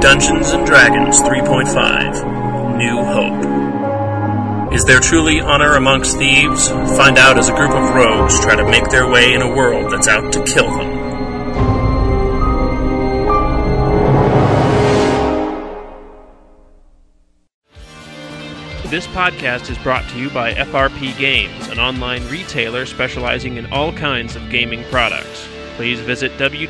Dungeons & Dragons 3.5 New Hope. Is there truly honor amongst thieves? Find out as a group of rogues try to make their way in a world that's out to kill them. This podcast is brought to you by FRP Games, an online retailer specializing in all kinds of gaming products. Please visit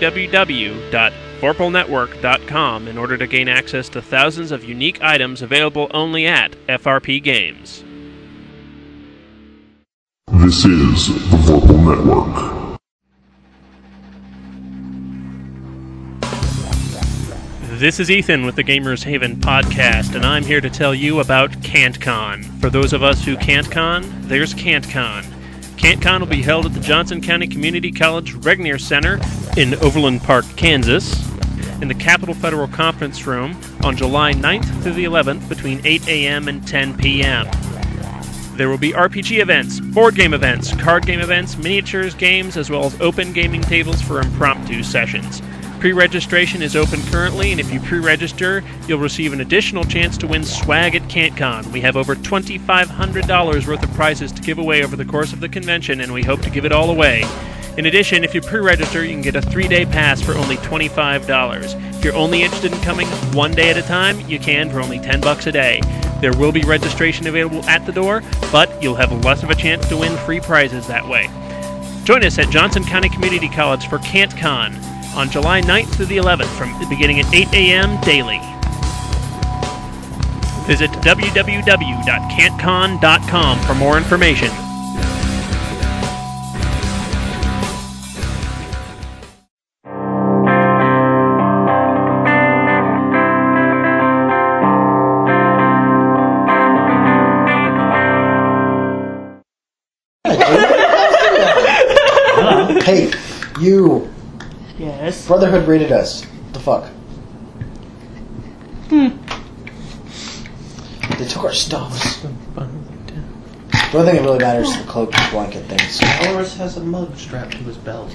www.vorpalnetwork.com in order to gain access to thousands of unique items available only at FRP Games. This is the Vorpal Network. This is Ethan with the Gamers Haven podcast, and I'm here to tell you about CanTCon. For those of us who can't con, there's CanTCon. CanTCon will be held at the Johnson County Community College Regnier Center in Overland Park, Kansas, in the Capitol Federal Conference Room on July 9th through the 11th between 8 a.m. and 10 p.m. There will be RPG events, board game events, card game events, miniatures games, as well as open gaming tables for impromptu sessions. Pre-registration is open currently, and if you pre-register, you'll receive an additional chance to win swag at CanTCon. We have over $2,500 worth of prizes to give away over the course of the convention, and we hope to give it all away. In addition, if you pre-register, you can get a 3-day pass for only $25. If you're only interested in coming one day at a time, you can for only $10 a day. There will be registration available at the door, but you'll have less of a chance to win free prizes that way. Join us at Johnson County Community College for CanTCon on July 9th through the 11th, beginning at 8 a.m. daily. Visit www.cantcon.com for more information. Hey, you. Yes. Brotherhood raided us. What the fuck? They took our stuff. The only thing that really matters is the cloak and blanket things. Ours has a mug strapped to his belt.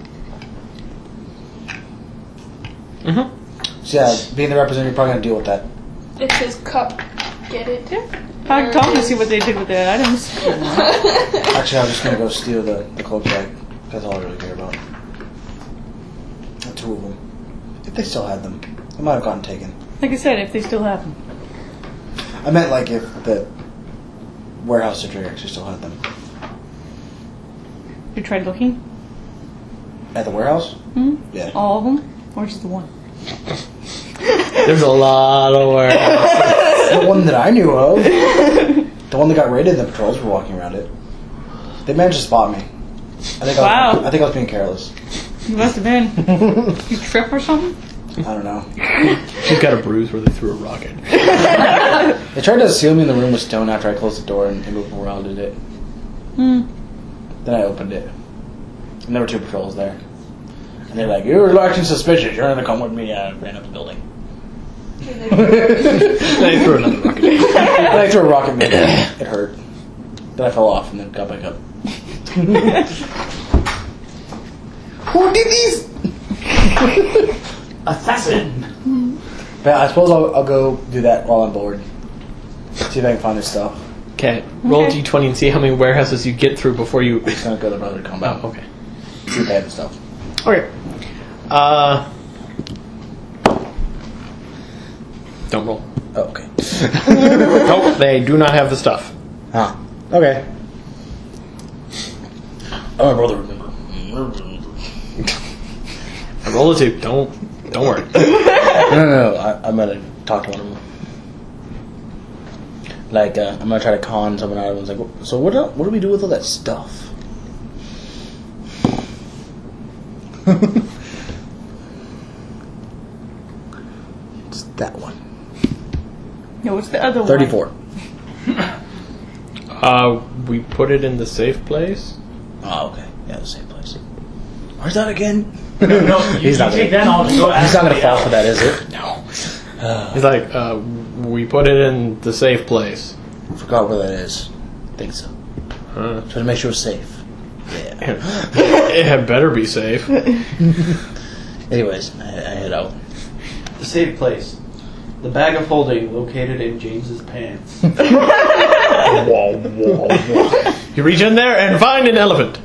So yeah, being the representative, you're probably going to deal with that. It's his cup. Get it? Talk to see what they did with their items. Actually, I'm just going to go steal the cloak bag. That's all I really care about. The two of them. If they still had them. They might have gotten taken. Like I said, if they still have them. I meant like if the warehouse secretary actually still had them. You tried looking? At the warehouse? Hmm? Yeah. All of them? Or just the one? There's a lot of warehouses. The one that I knew of. The one that got raided and the patrols were walking around it. They managed to spot me. I think I was being careless. You must have been. You trip or something? I don't know. She's got a bruise where they threw a rocket. They tried to seal me in the room with stone after I closed the door and moved around it. Then I opened it. And there were two patrols there. And they're like, "You're acting suspicious. You're going to come with me." I ran up the building. They threw another rocket. Then I threw a rocket at it. It hurt. Then I fell off and then got back up. Who did these? Assassin! But I suppose I'll go do that while I'm bored. See if I can find this stuff. Okay, roll D20 and see how many warehouses you get through before you... I'm just going to go to Brother Combat. Oh, okay. See if they have the stuff. Okay. Don't roll. Oh, okay. Nope, they do not have the stuff. Huh. Okay. Oh, my brother remember. I roll a 2. Don't worry. No. I'm going to talk to one of them. Like, I'm going to try to con someone out of them. Like, so what do we do with all that stuff? It's that one. No, it's the other 34. one. We put it in the safe place. Oh, okay. Yeah, the same place. Where's that again? No, He's not take gonna, that. I'll just go. he's not going to fall for that, is it? No. He's like, we put it in the safe place. Forgot where that is. Think so. Huh. Try to make sure it's safe. Yeah. It had better be safe. Anyways, I head out. The safe place. The bag of holding located in James's pants. You reach in there and find an elephant.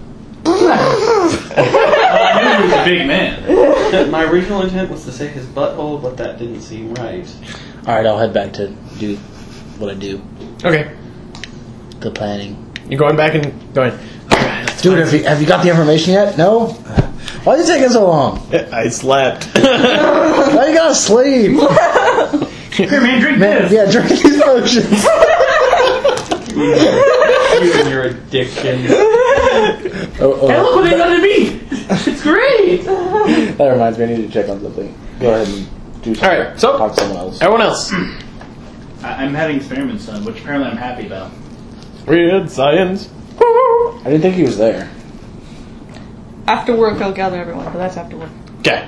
I knew he was a big man. My original intent was to say his butthole, but that didn't seem right. Alright, I'll head back to do what I do. Okay. The planning. You're going back and going, Dude, have you got the information yet? No? Why are you taking so long? I slept. Why you gotta sleep? Here, man, drink this. Yeah, drink these potions. You and your addiction. Hey, look what they got to be. It's great. That reminds me, I need to check on something. Go ahead and do something. Alright, so, talk to someone else. everyone else. I'm having experiments done, which apparently I'm happy about. Weird science. I didn't think he was there. After work, I'll gather everyone, but that's after work. Okay.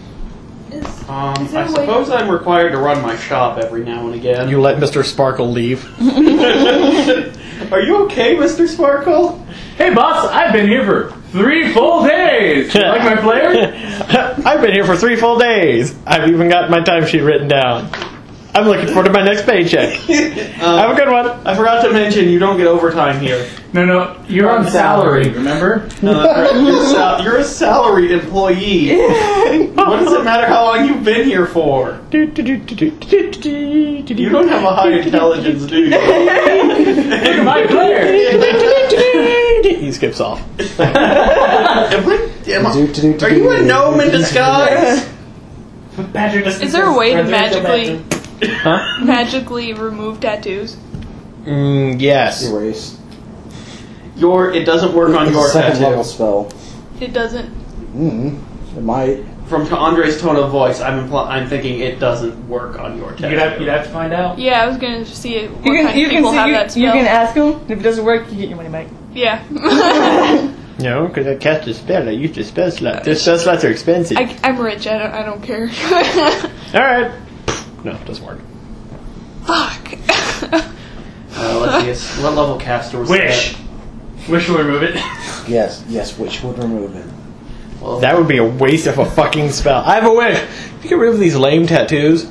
I suppose I'm required to run my shop every now and again. You let Mr. Sparkle leave. Are you okay, Mr. Sparkle? Hey, boss, I've been here for 3 full days. You like my flavor? I've been here for 3 full days. I've even got my timesheet written down. I'm looking forward to my next paycheck. Have a good one. I forgot to mention you don't get overtime here. No, you're on salary, remember? You're a salaried employee. What does it matter how long you've been here for? You don't have a high intelligence, do you? Look at my player. He skips off. Are you a gnome in disguise? Is there a way to magically remove tattoos? Yes. Erase. It doesn't work on your Second level tattoo. spell. It doesn't. It might. From Andre's tone of voice, I'm thinking it doesn't work on your tattoo. You'd have to find out. Yeah, I was gonna see what You kind of people have that spell. you can ask him. If it doesn't work, you get your money back. Yeah. No, because I cast a spell. I used a spell slot. Those spell slots are expensive. I'm rich. I don't care. Alright. No, it doesn't work. Fuck. Let's see. What level caster was Wish. Wish will remove it. Yes, which would remove it. Well, That would be a waste of a fucking spell. I have a wish. You can remove these lame tattoos.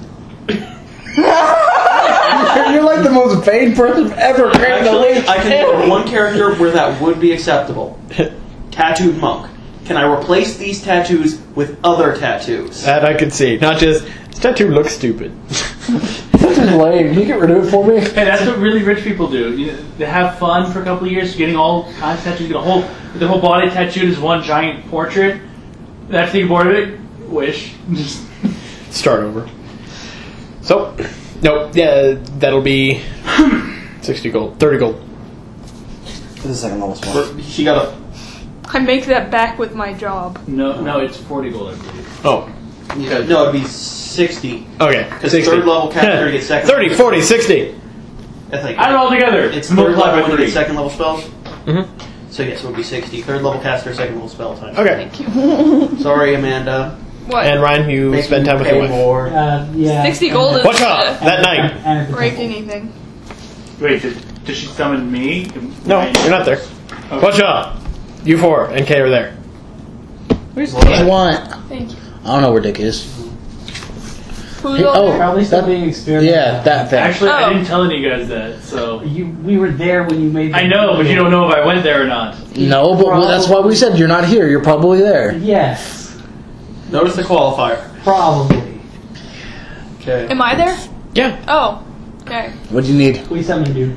You're like the most vain person ever. actually, I can think of one character where that would be acceptable. Tattooed monk. Can I replace these tattoos with other tattoos? That I could see. Not just, this tattoo looks stupid. This is lame. Can you get rid of it for me? Hey, that's what really rich people do. They have fun for a couple of years, getting all kinds of tattoos, get the whole body tattooed as one giant portrait. After you bored of it, wish. Just Start over. So, nope. Yeah, that'll be 60 gold. 30 gold. For the second level spell. She got a. I make that back with my job. no, it's 40 gold, I believe. Oh, No, it'd be 60. okay. Because 60. third level caster gets second. 30, 40, 60. That's like, Add it all together. it's third multiplied level by when you 3. get second level spells. Mhm. So yes, it would be 60. Third level caster, second level spell time. Okay. Thank you. Sorry, Amanda. What? And Ryan, you Make spend time with pay your wife. more. Yeah. 60 gold is Watch out! That night. break anything. Wait, did she summon me? No, you're not there. Watch out! You 4 and Kay are there. Where's What do you want? Thank you. I don't know where Dick is. Who's Hey, over oh. there? Probably still That- being experimented. Yeah, that thing. Actually, Oh. I didn't tell any of you guys that, so. We were there when you made. I know, but you don't know if I went there or not. No, but well, that's why we said you're not here. You're probably there. Yes, Notice the qualifier. probably. Okay. Am I there? Yeah. Oh. Okay. What do you need? We summoned you.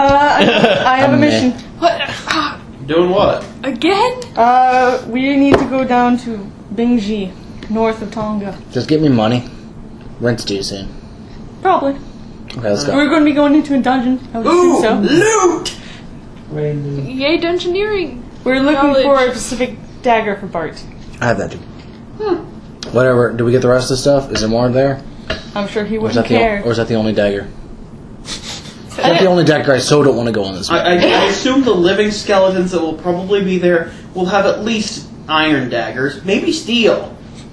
I have a mission. What? Ah, Doing what? again? We need to go down to Bingji, north of Tonga. Just give me money. Rent's due soon. Probably. Okay, let's go. We're going to be going into a dungeon. I would assume so. Loot! Rainbow. Yay, dungeoneering. We're looking Knowledge. for a specific dagger for Bart. I have that too. Whatever. Do we get the rest of the stuff? Is there more there? I'm sure he Or is wouldn't that care. or is that the only dagger? Is that the only dagger I so don't want to go on this one? I assume the living skeletons that will probably be there will have at least iron daggers, maybe steel.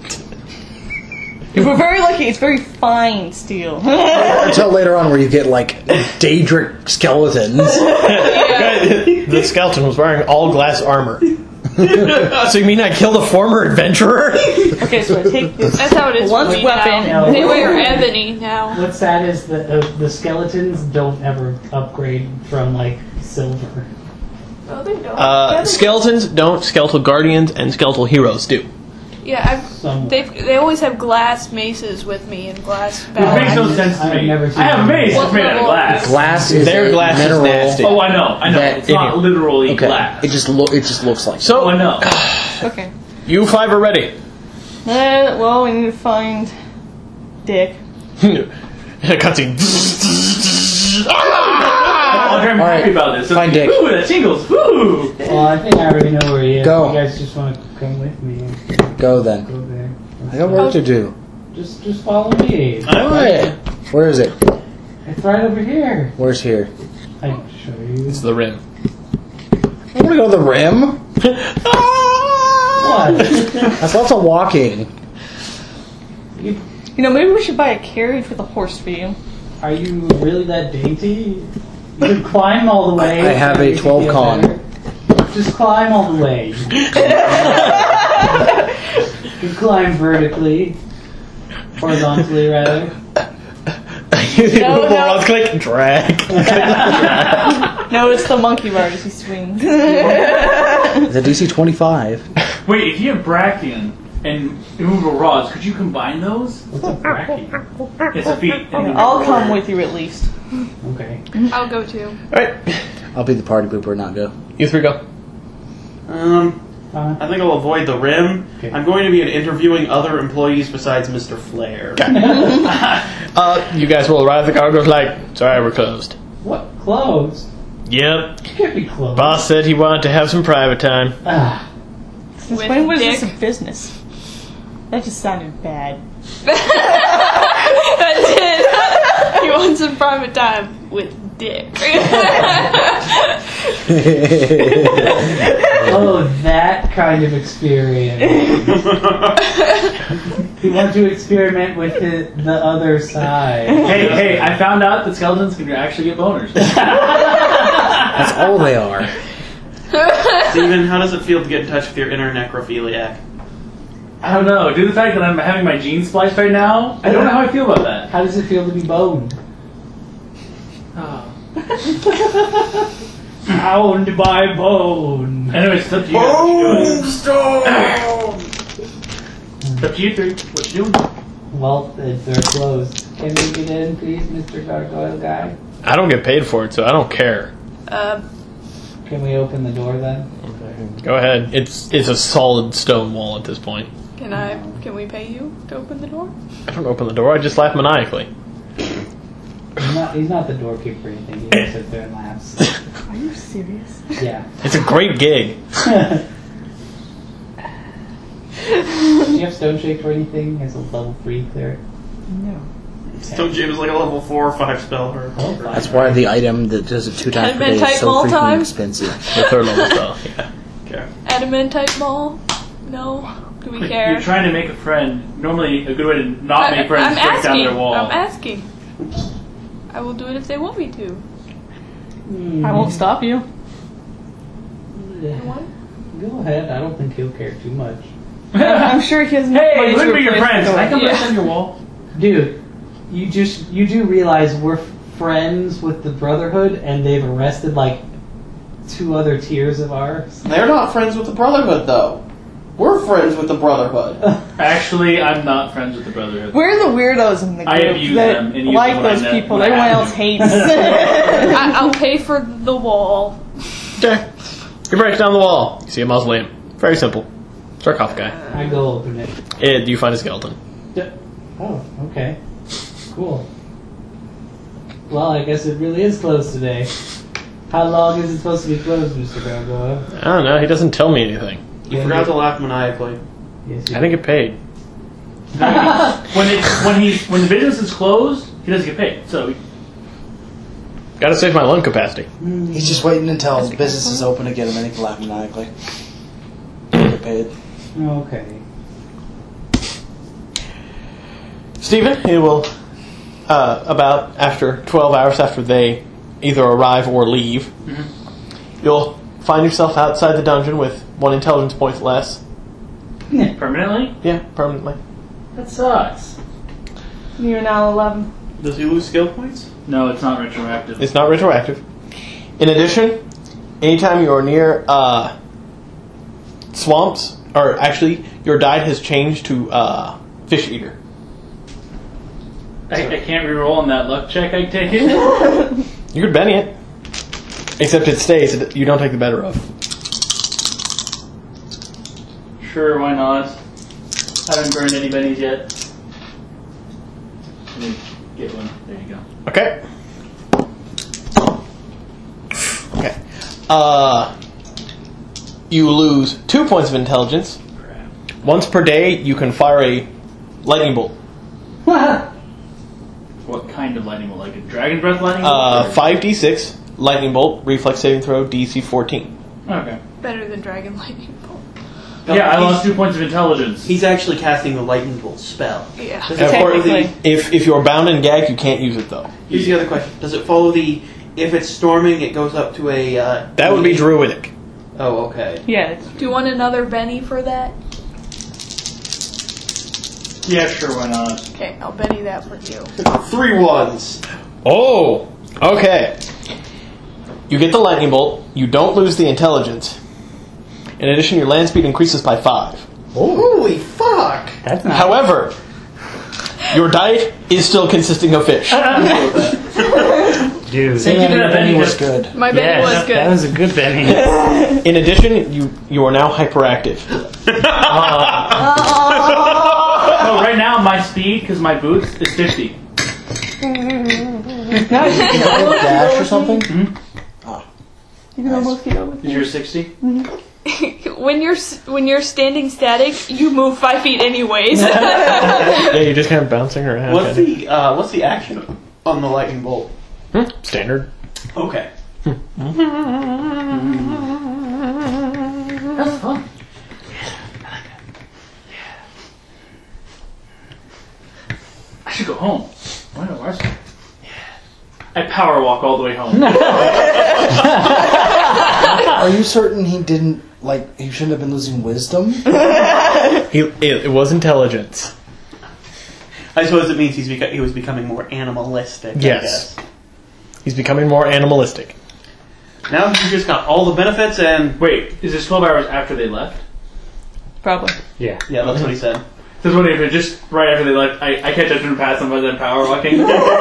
If we're very lucky, it's very fine steel. Until later on where you get like Daedric skeletons. The skeleton was wearing all glass armor. So you mean I killed a former adventurer? Okay, so I take this That's how it is blunt for me weapon. now. They wear ebony now. What's sad is that the skeletons don't ever upgrade from like silver. Oh, they don't. Skeletons don't. Skeletal guardians and skeletal heroes do. Yeah, Somewhat. they always have glass maces with me and glass It makes no bags. sense to I've me. never seen I have a one. mace What that's made out of level? glass. Glass is Their a glass is mineral. nasty. Oh, I know. That- It's not literally Okay, glass. it just looks like. Oh, So I know. Okay. you 5 are ready. Well, we need to find Dick. Cutscene. I'm All happy right, about this. find Dick. Ooh, that tingles. Ooh. Well, I think I already know where he is. Go. You guys just want to come with me. Go then. Go there. I got work to do. Just follow me. Alright. Where is it? It's right over here. Where's here? I can show you. It's the rim. I want to go to the rim. What? That's lots of walking. You- You know, maybe we should buy a carriage with a horse for you. Are you really that dainty? You can climb all the way. I have a You can 12 get con. better. Just climb all the way. You can climb vertically. Horizontally, rather. No. Click, drag. No, it's the monkey bars he swings. The DC 25. Wait, if you have Brachian and immovable rods, could you combine those? What's a bracky? It's a feat. I'll come with you at least. Okay. I'll go too. Alright, I'll be the party pooper, not go. you 3 go. I think I'll avoid the rim. Okay. I'm going to be interviewing other employees besides Mr. Flair. You guys will arrive. The car goes like, sorry, we're closed. What? Closed? Yep. It can't be closed. Boss said he wanted to have some private time. Ah. Since With when was Dick? this a business? That just sounded bad. That did. He wants some private time with Dick. Oh, that kind of experience. You want to experiment with the other side. Hey, I found out that skeletons can actually get boners. That's all they are. Steven, how does it feel to get in touch with your inner necrophiliac? I don't know. Due to the fact that I'm having my genes spliced right now, I don't know how I feel about that. How does it feel to be boned? Oh. Bound by bone. Anyway, it's up to you guys. What you doing? It's up to you 3. What you doing? Well, they're closed. Can we get in, please, Mr. Gargoyle guy? I don't get paid for it, so I don't care. Can we open the door then? Go ahead. It's a solid stone wall at this point. Can we pay you to open the door? I don't open the door. I just laugh maniacally. He's not the doorkeeper or anything. He just sits there and laughs. Are you serious? Yeah. It's a great gig. Do you have stone shake or anything as a level 3 cleric? No. Stone Jim is like a level 4 or 5 spell. That's why the item that does it 2 times per day Adamantite is so mall freaking time? expensive. The 3rd level spell. Yeah. Okay. Adamantite mall? No? Do we care? You're trying to make a friend. Normally, a good way to not make friends is break down their wall. I'm asking. I will do it if they want me to. I won't stop you. Go ahead. I don't think he'll care too much. I'm sure he has no Hey, money look to at your replace friends. the Can I come door. rest on your wall? Dude, you do realize we're friends with the Brotherhood, and they've arrested like 2 other tiers of ours. They're not friends with the Brotherhood, though. We're friends with the Brotherhood. Actually, I'm not friends with the Brotherhood. We're the weirdos in the I group abuse that them and use like them when those I people know- that when I everyone have else to. hates. I'll pay for the wall. Okay. You break down the wall. You see a mausoleum. Very simple. Sarcophagi. I go open it. You find a skeleton. Oh, okay. Cool. Well, I guess it really is closed today. How long is it supposed to be closed, Mr. Gargoyle? I don't know. He doesn't tell me anything. You forgot to laugh maniacally. Yes, I didn't get paid. When the business is closed, he doesn't get paid. So Gotta save my lung capacity. He's just waiting until his business is open again and then he can laugh maniacally. Get paid. Okay. Stephen, he will, about after 12 hours after they either arrive or leave, you'll find yourself outside the dungeon with 1 intelligence point less. Permanently? Yeah, permanently. That sucks. You're now 11. Does he lose skill points? No, it's not retroactive. It's not retroactive. In addition, anytime you're near swamps, or actually, your diet has changed to fish eater. I can't reroll on that luck check, I take it? You could Benny it. Except it stays, you don't take the better of. Sure, why not? I haven't burned any bennies yet. Let me get one. There you go. Okay. Okay. You lose 2 points of intelligence. Crap. Once per day, you can fire a lightning bolt. What kind of lightning bolt? Like a dragon breath lightning bolt? 5d6 lightning bolt, reflex saving throw, DC 14. Okay. Better than Dragon Lightning Bolt. Yeah, I he's- lost 2 points of intelligence. He's actually casting the lightning bolt spell. Yeah. Does And it of course, follow the, if you're bound and gagged, you can't use it though. here's the other question. Does it follow the... If it's storming, it goes up to a... That would be druidic. Oh, okay. Yeah. It's, Do you want another Benny for that? Yeah, sure, why not? Okay, I'll Benny that for you. 3 ones. Oh, okay. You get the lightning bolt. You don't lose the intelligence. In addition, your land speed increases by 5. Holy fuck! That's not. However, your diet is still consisting of fish. Dude. Thank you for that, Benny. was good. My Benny Yes, was good. That was a good Benny. In addition, you are now hyperactive. No, right now my speed, because my boots, is 50. now you can almost Dash or something? You can almost get over. Is yours 60? When you're standing static, you move 5 feet anyways. Yeah, you're just kind of bouncing around. What's the action on the lightning bolt? Standard. Okay. That's fun. I should go home. Why not watch it? I power walk all the way home. Are you certain he didn't, like, he shouldn't have been losing wisdom? It was intelligence. I suppose it means he was becoming more animalistic. Yes. He's becoming more animalistic. I guess. Now he's just got all the benefits and... Wait, is this 12 hours after they left? Probably. Yeah. Yeah, that's what he said. Because what if just right after they left, I catch up and pass them by then power walking?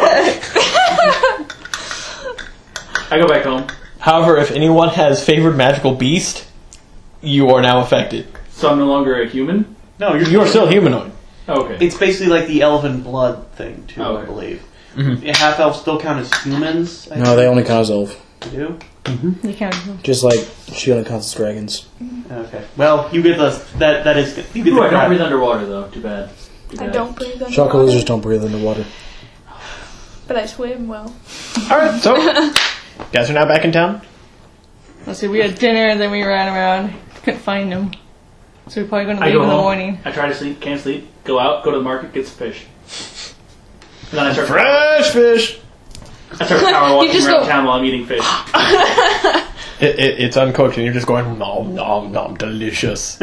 I go back home. However, if anyone has favored magical beast, you are now affected. So I'm no longer a human? No, You're still humanoid. Okay. It's basically like the elven blood thing, too, Okay. I believe. Mhm. Half-elves still count as humans? I No, think. they only count as elf. They do? You can't. Just like she only counts as dragons. Okay. Well, you get the... That is... You get Ooh, the I don't crap. breathe underwater though. Too bad. Too I bad. don't breathe underwater. Chocolate lizards don't breathe underwater. But I swim well. Alright, so, guys are now back in town? Let's see. We had dinner and then we ran around. Couldn't find him. So we're probably going to I leave go in the home. morning. I try to sleep, can't sleep. Go out, go to the market, get some fish. And then I start Fresh fish! I start power walking just around go- town while I'm eating fish. It's uncooked and you're just going, nom, nom, nom, delicious.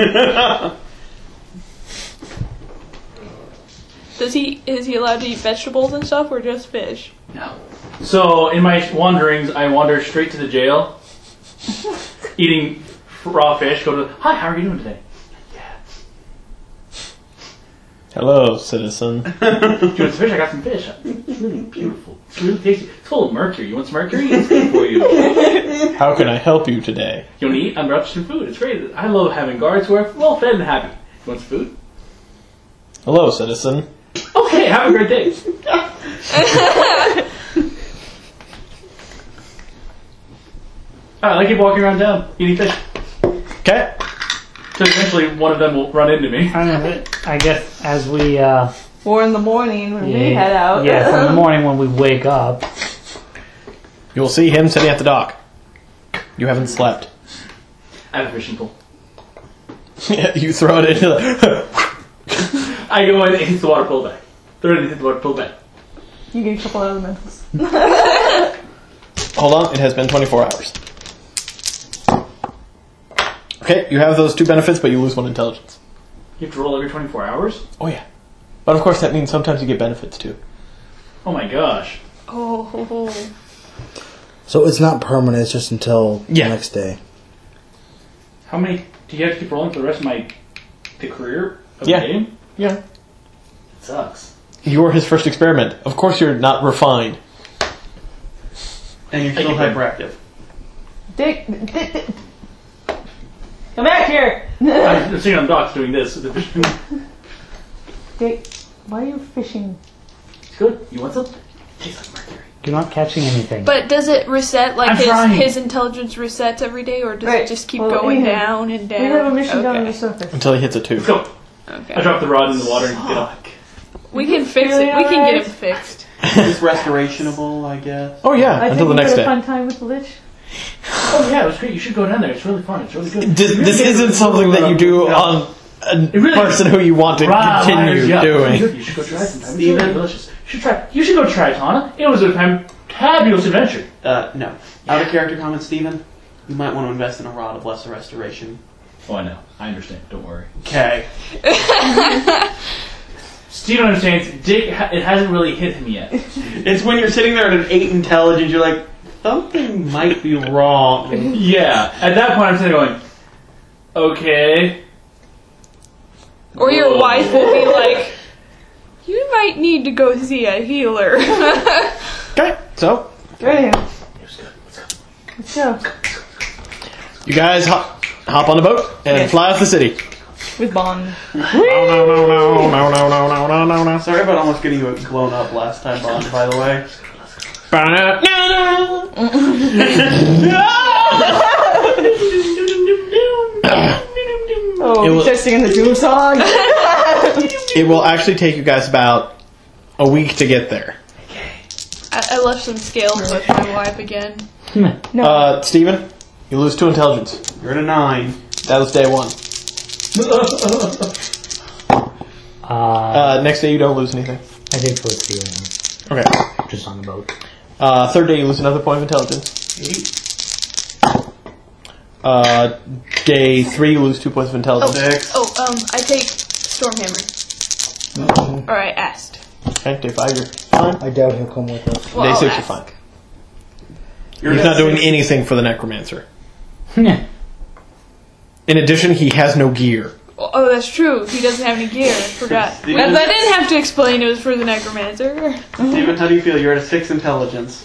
Is he allowed to eat vegetables and stuff, or just fish? No. So in my wanderings, I wander straight to the jail, eating raw fish. Go to hi, how are you doing today? Hello, citizen. Do you want some fish? I got some fish. It's really beautiful. It's really tasty. It's full of mercury. You want some mercury? It's good for you. How can I help you today? You want to eat? I'm brought you some food. It's great. I love having guards who are well fed and happy. You want some food? Hello, citizen. Okay, have a great day. Alright, I keep walking around town, eating fish. Okay. So eventually one of them will run into me. I guess as we 4 in the morning when we head out. Yes, in the morning when we wake up. You'll see him sitting at the dock. You haven't slept. I have a fishing pole. You throw it into the... I go in and hit the water, pull back. Throw it in, hit the water, pull back. You get a couple elementals. Hold on, it has been 24 hours. Okay, you have those 2 benefits, but you lose 1 intelligence. You have to roll every 24 hours? Oh, yeah. But of course, that means sometimes you get benefits, too. Oh my gosh. Oh. So it's not permanent, it's just until Yeah. the next day. How many do you have to keep rolling for the rest of the career of Yeah. the game? Yeah. It sucks. You're his first experiment. Of course you're not refined. And you're still hyperactive. Dick. Come back here! I'm seeing on docks doing this. Dick, why are you fishing? It's good. You want some? Tastes like mercury. You're not catching anything. But does it reset, like I'm trying. his intelligence resets every day, or does Right. it just keep Well, going anyway, down and down? We have a mission down on Okay. the surface. Until he hits a 2. Let's go. I Okay. drop the rod in the water and get up. We can fix Feeling it. We can alright? get him fixed. It's restorationable, I guess. Oh, yeah, I until think the we next had a day. fun time with the Lich. Oh yeah, it was great. You should go down there. It's really fun. It's really good. This isn't something that you do on a really- person who you want to continue doing. You should go try it sometime. It's really delicious. You should go try it, Tana. It was a fabulous adventure. No. Out of character comment, Steven. You might want to invest in a Rod of Lesser Restoration. Oh, I know. I understand. Don't worry. Okay. Steve understands. Dick, it hasn't really hit him yet. It's when you're sitting there at an 8 intelligence, you're like, something might be wrong. Yeah. At that point, I'm sitting there going, okay. Or your Whoa. wife will be like, you might need to go see a healer. Okay, so Right here. It was good. Let's go. Let's go. you guys hop on the boat and Yes. fly off the city. With Bond. No. Sorry about almost getting you blown up last time, Bond, by the way. Oh, It we will- start singing the Doom song. It will actually take you guys about a week to get there. I left some scales with my wife again. No. Steven, you lose 2 intelligence. You're at a 9. That was day 1. Next day you don't lose anything. I think so. It's Okay. just on the boat. 3rd day you lose another point of intelligence. Day 3 you lose 2 points of intelligence. 6. Oh, I take Stormhammer. Or I asked. Okay, day 5 you're fine. I doubt he'll come with us. Well, Day I'll 6 you're ask. fine. You're He's at not doing 6. anything for the necromancer. In addition, he has no gear. Oh, that's true. He doesn't have any gear. I forgot. I Steven? didn't have to explain it was for the necromancer. Steven, how do you feel? You're at a 6 intelligence.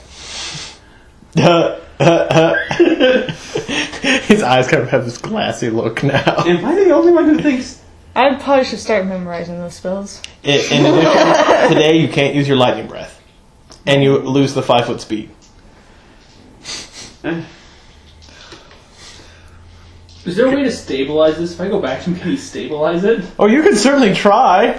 His eyes kind of have this glassy look now. Am I the only one who thinks... I probably should start memorizing those spells. In addition, today you can't use your lightning breath. And you lose the 5-foot speed. Is there a way to stabilize this? If I go back to him, can he stabilize it? Oh, you can certainly try.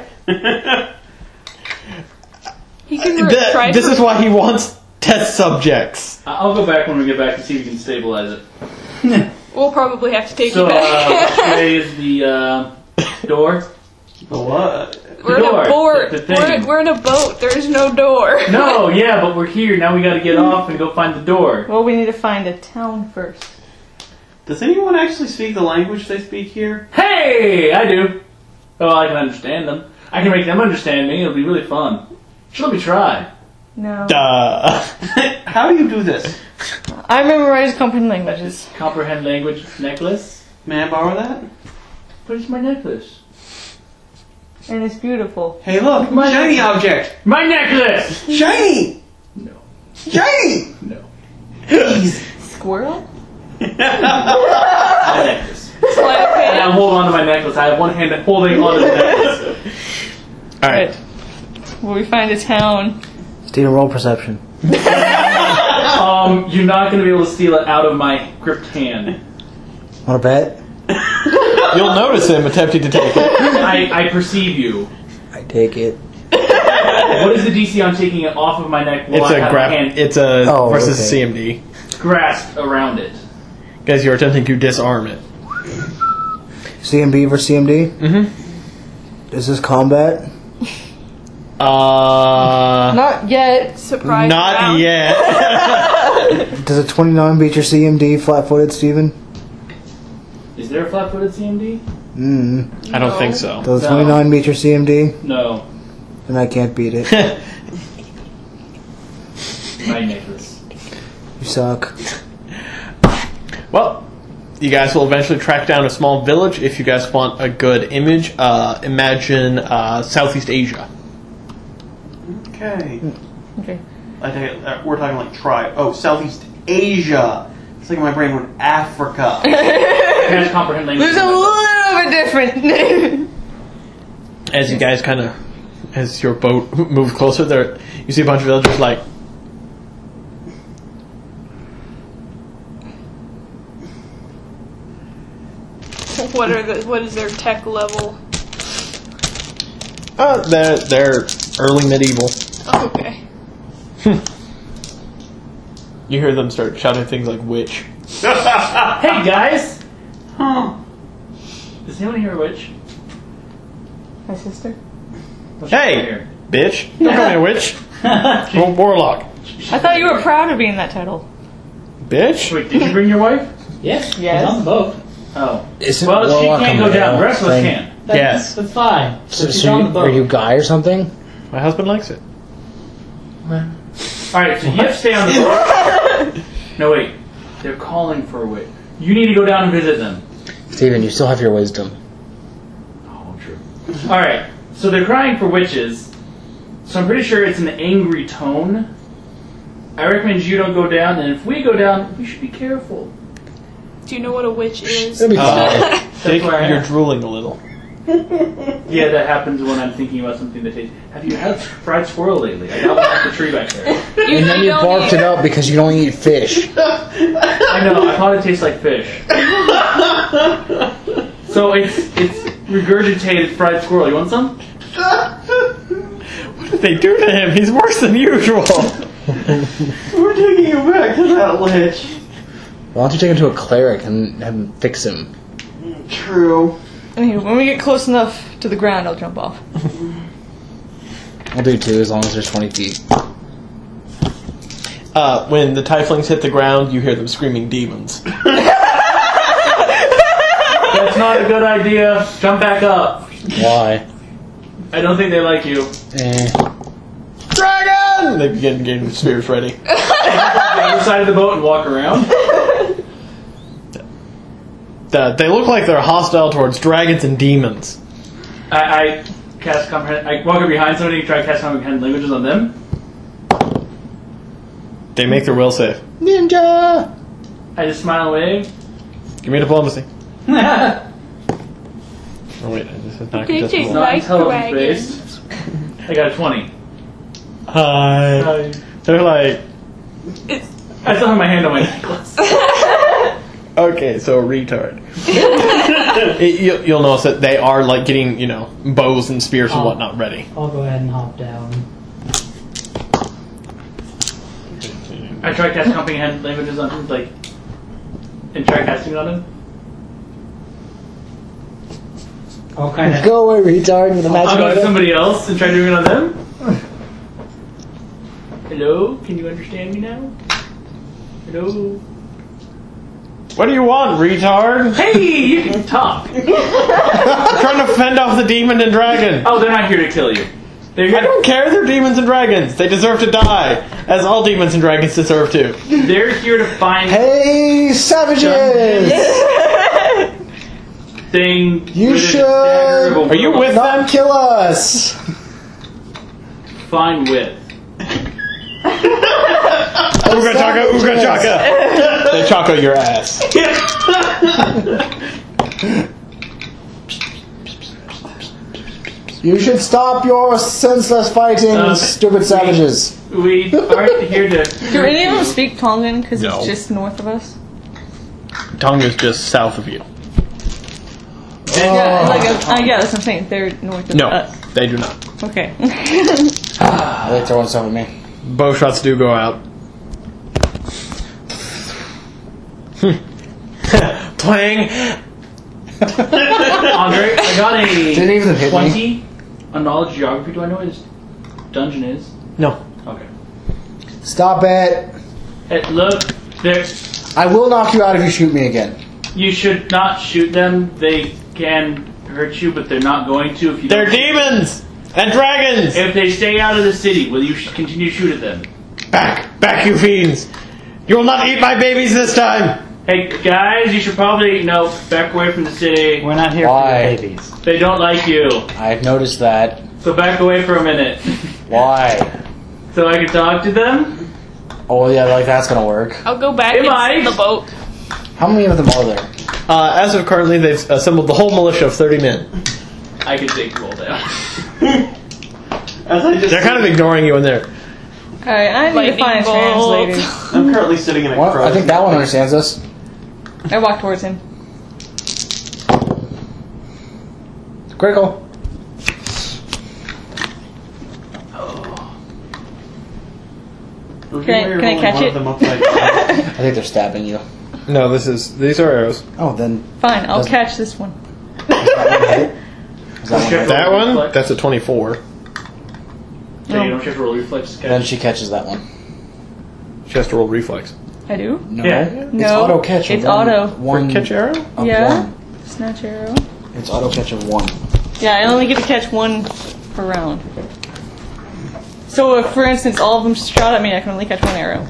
He can try This to- is why he wants test subjects. I'll go back when we get back to see if we can stabilize it. We'll probably have to take So, you back. which way is the door? The what? We're in door, a boat. the thing. We're in a boat. There's no door. No, yeah, but we're here. Now we gotta get off and go find the door. Well, we need to find a town first. Does anyone actually speak the language they speak here? Hey! I do. Oh, I can understand them. I can make them understand me. It'll be really fun. Should let me try. No. Duh. How do you do this? I memorize company languages. Comprehend language necklace? May I borrow that? But it's my necklace. And it's beautiful. Hey, look! Shiny object! My necklace! Shiny! No. Shiny! No. Squirrel? My necklace. Sleight of And hand. I'm holding on to my necklace. I have one hand holding on to the necklace. Alright. Will we find a town? Steven, roll perception. You're not going to be able to steal it out of my gripped hand. Want to bet? You'll notice him attempting to take it. I perceive you. I take it. What is the DC on taking it off of my neck while It's I a have grab. my hand It's a Oh, versus okay. CMD. grasped around it? Guys, you're attempting to disarm it. CMB versus CMD? Mm-hmm. Is this combat? Not yet. Surprise. Not round. yet. Does a 29 beat your CMD flat-footed, Steven? Is there a flat-footed CMD? I don't think so. Does No. 29 meet your CMD? No. Then I can't beat it. My necklace. You suck. Well, you guys will eventually track down a small village. If you guys want a good image, imagine Southeast Asia. Okay. Okay. I take it, we're talking like tribe. Oh, Southeast Asia. It's like in my brain went Africa. Can't comprehend language. There's a little bit different. As you guys kind of, as your boat moves closer, there you see a bunch of villagers like, What is their tech level? they're early medieval. Okay. You hear them start shouting things like witch. Hey guys! Does anyone hear a witch? My sister. Hey, bitch! Don't call me a witch. I'm a warlock. I thought you were proud of being that title. Bitch. Wait, did you bring your wife? Yes. Yes. She's on the boat. Oh. Isn't Well, she Warlock can't a go down. male The rest of us thing? can. Yes. That's fine. So, She's so on you, the boat. are you guy or something? My husband likes it. Alright, so you have to stay on the boat. No, wait. They're calling for a witch. You need to go down and visit them. Steven, you still have your wisdom. Oh, true. Alright, so they're crying for witches. So I'm pretty sure it's an angry tone. I recommend you don't go down, and if we go down, we should be careful. Do you know what a witch is? It'll be fine. Dick, where I you're am. drooling a little. Yeah, that happens when I'm thinking about something that tastes. Have you had fried squirrel lately? I got one off the tree back there. And then you barked it up because you don't eat fish. I know, I thought it tastes like fish. So it's regurgitated fried squirrel. You want some? What did they do to him? He's worse than usual. We're taking you back to that lich. Why don't you take him to a cleric and have him fix him? True. Anyway, when we get close enough to the ground, I'll jump off. I'll do two as long as there's 20 feet. When the tieflings hit the ground, you hear them screaming demons. That's not a good idea. Jump back up. Why? I don't think they like you. Dragon! They begin getting spears ready. Go to the other side of the boat and walk around. They look like they're hostile towards dragons and demons. I cast comprehend. I walk up behind somebody and try to cast comprehend languages on them. They make their will save. Ninja! I just smile and wave. Give me diplomacy. Oh wait, this is not They It's take contestable. not Like intelligence dragons. based. I got a 20. Hi. They're like, I still have my hand on my necklace. okay, so retard. You'll notice that they are like getting, bows and spears and whatnot ready. I'll go ahead and hop down. I try to cast comprehend languages on him, and try casting it on him. I'll kind of. Go away, retard, with a magic I'll go to item. somebody else and try doing it on them. Hello? Can you understand me now? Hello? What do you want, retard? Hey, you can talk. I'm trying to fend off the demon and dragon. Oh, they're not here to kill you. They're I here. don't care, they're demons and dragons. They deserve to die, as all demons and dragons deserve to. They're here to find Hey, savages! thing. You with a should- dagger of a Are you will. with them? Not kill us! Fine with. Ooga chaka, ooga chaka. They chaka your ass. You should stop your senseless fighting, stupid savages. We aren't here to. Do any of them speak Tongan? Because No. it's just north of us. Tonga's just south of you. Yeah, yeah, that's what I'm saying. They're north of No, us. they do not. Okay. Are they throwing stuff at me? Bow shots do go out. Twang! Andre, I got a Didn't even hit me. 20 on knowledge geography. Do I know what his dungeon is? No. Okay. Stop it! Hey, look, there. I will knock you out if you shoot me again. You should not shoot them. They can hurt you, but they're not going to if you They're don't. demons and dragons. If they stay out of the city, will you continue to shoot at them? Back, you fiends! You will not eat my babies this time. Hey, guys, you should probably, back away from the city. We're not here Why? for your babies. They don't like you. I've noticed that. So back away for a minute. Why? So I can talk to them? Oh yeah, like that's gonna work. I'll go back Hey, and Mike. sit in the boat. How many of them are there? As of currently, they've assembled the whole militia of 30 men. I can take you all down. As I just They're kind of ignoring you in there. Alright, I need to find a Lightning bolt. translator. I'm currently sitting in a Well, crowd. I think that one understands us. I walk towards him. Critical. Can I catch it? I think they're stabbing you. No, these are arrows. Oh, then Fine, I'll Doesn't- catch this one. is that one hit? That one? Reflex. That's a 24. So you don't have to roll reflex to catch. Then she catches that one. She has to roll reflex. I do? No, Yeah. it's No, auto catch. it's of one, auto. One Catch arrow? of Yeah. one. Snatch arrow. It's auto catch of one. Yeah, I only get to catch one per round. So if, for instance, all of them shot at me, I can only catch one arrow.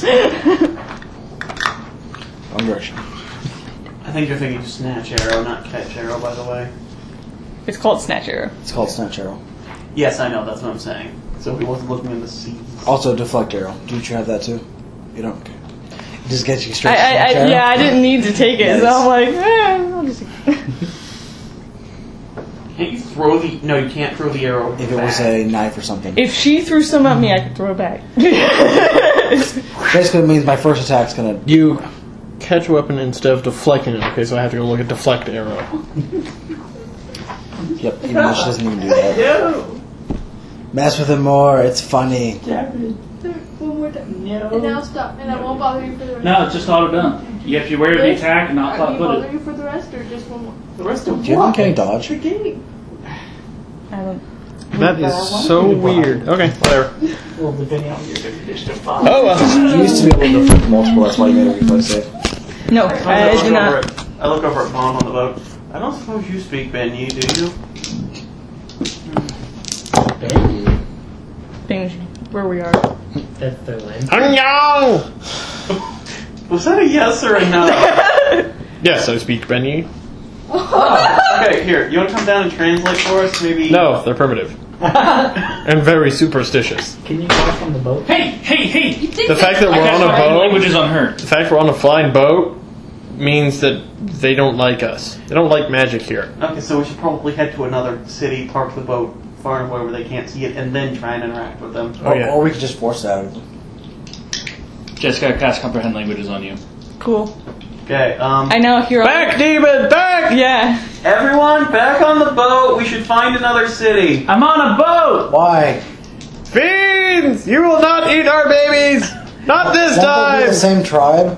Wrong direction. I think you're thinking snatch arrow, not catch arrow, by the way. It's called snatch arrow. It's called snatch arrow. Yes, I know, that's what I'm saying. So he wasn't looking in the seas. Also deflect arrow. Didn't you have that too? You don't. Okay. It just gets you straight. to snatch arrow. Yeah, I didn't need to take it, so Nice. I'm like, I'll just. Can't you throw the... No, you can't throw the arrow If it was back. a knife or something. If she threw some at me, I could throw it back. Basically, it means my first attack's gonna. You catch a weapon instead of deflecting it. Okay, so I have to go look at deflect arrow. Yep. Even though she doesn't even do that. No! Mess with it more. It's funny. And now stop, and I won't bother you for the rest. No, it's just auto done. You have to be aware of the attack and not Can you bother flat-footed. you for the rest, or just one more? The rest of Do you have any dodge? The game. I don't. That is so weird. Okay, whatever. Well, depending on your definition of fun. Oh well. You used to be able to deflect multiple. That's why you made a reflex save. No, I I look do over not. at- I look over at Mom on the boat. I don't suppose you speak Benyi, do you? Things where we are. That's their lane. Annyeong! Was that a yes or a no? Yes, I speak Benny. Okay, here. You want to come down and translate for us? Maybe. No, they're primitive. And very superstitious. Can you go from the boat? Hey! The fact that I we're on cast a my boat, languages on her. the fact we're on a flying boat means that they don't like us. They don't like magic here. Okay, so we should probably head to another city, park the boat far away where they can't see it, and then try and interact with them. Oh, yeah. Or we could just force that out of them. Jessica, cast comprehend languages on you. Cool. Okay, I know hero. Back, demon! Back! Yeah. everyone, back on the boat. We should find another city. I'm on a boat! Why? Fiends! You will not eat our babies! Not this Won't they be the time! same tribe?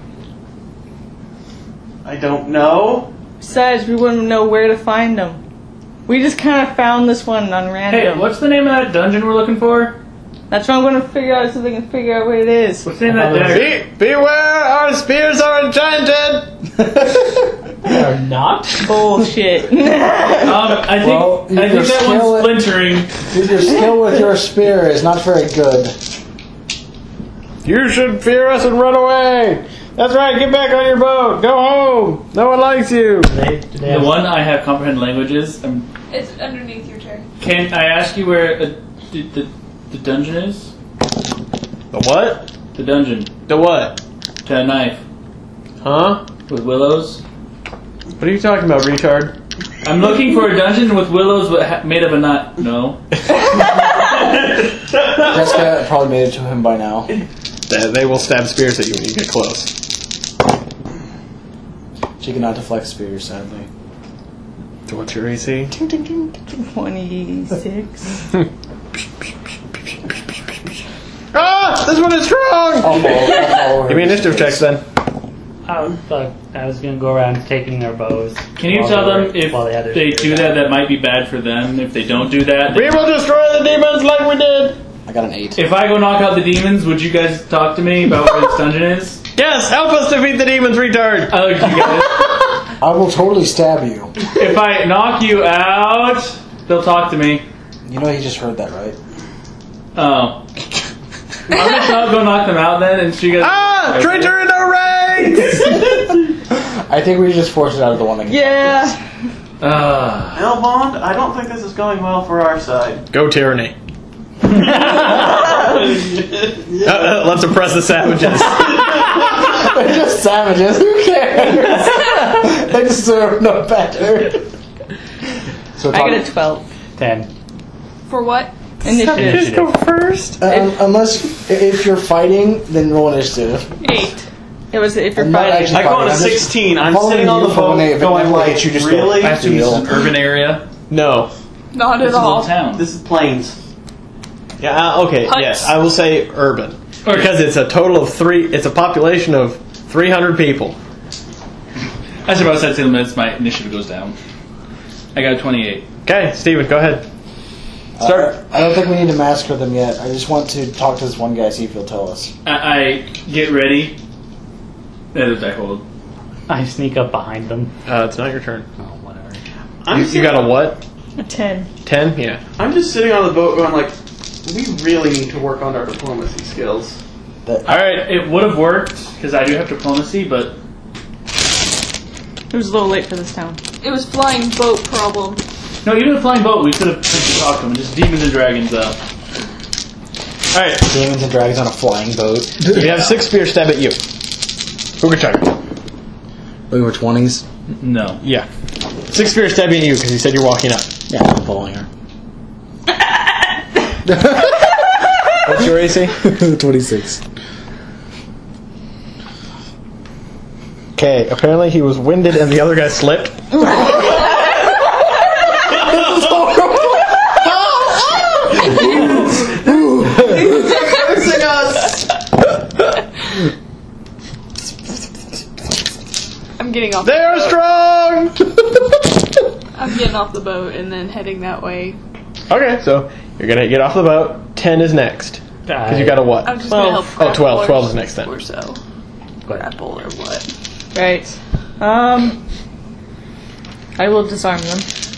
I don't know. Besides, we wouldn't know where to find them. We just kind of found this one on Hey, random. what's the name of that dungeon we're looking for? That's what I'm going to figure out so they can figure out what it is. What's the name of that dagger? Beware! Our spears are enchanted! They are not. Bullshit. I think, Well, I think your that skill one's at- splintering. Dude, your skill with your spear is not very good. You should fear us and run away! That's right, get back on your boat! Go home! No one likes you! Do they The have one I have comprehend languages. It's underneath your chair. Can I ask you where the dungeon is? The what? The dungeon. The what? To a knife. Huh? With willows. What are you talking about, retard? I'm looking for a dungeon with willows made of a nut. No. Jessica probably made it to him by now. They will stab spears at you when you get close. She cannot deflect spears, sadly. So what's your AC? 26. Ah! This one is strong! Give me initiative checks then. Oh, fuck. I was gonna go around taking their bows. Can you while tell they were- them if while had their they spears do out. that might be bad for them? If they don't do that, We will destroy the demons like we did! I got an 8. If I go knock out the demons, would you guys talk to me about where this dungeon is? Yes, help us defeat the demons, retard! I look at you guys. I will totally stab you. If I knock you out, they'll talk to me. You know he just heard that, right? Oh. I'm gonna go knock them out then, and so you guys. Ah! Traitor in our ranks! I think we just forced it out of the one again. Yeah. Elbond, I don't think this is going well for our side. Go tyranny. Let's oppress the savages. They're just savages. Who cares? They deserve no better. So I got a 12. 10. For what? Initiative. Go first. Unless if you're fighting, then roll initiative. 8. It was if you're I'm not fighting. actually I go on a fighting. I'm just 16. I'm following sitting on you the for when boat they going eventually like, hit you, just go, really? I assume this is an urban area. No. Not This at is a little all. town. This is plains. Yeah, okay, Huts. yes, I will say urban. Okay. Because it's a total of it's a population of 300 people. I should about said to them minutes my initiative goes down. I got a 28. Okay, Steven, go ahead. Start. I don't think we need to massacre them yet. I just want to talk to this one guy, see if he'll tell us. I get ready. That is I hold. I sneak up behind them. It's not your turn. Oh, whatever. You got a what? A 10. 10? Yeah. I'm just sitting on the boat going like, we really need to work on our diplomacy skills. Alright. It would have worked because I do have diplomacy, but It was a little late for this town. It was flying boat problem. no, even a flying boat, we could have tried to talk to them. Just demons and dragons up. Alright. Demons and dragons on a flying boat. We have 6 spear stab at you. Ugatar. We were 20s. No. Yeah. 6 spear stabbing at you because he said you're walking up. Yeah, I'm following her. What's your AC? 26. Okay, apparently he was winded and the other guy slipped. Cursing us! I'm getting off. They're strong! I'm getting off the boat and then heading that way. Okay, so you're gonna get off the boat. 10 is next. Because you got a what? I'm just gonna help. Oh, 12. grapple 12 is next then. Or so. Grapple or what? Right. I will disarm them.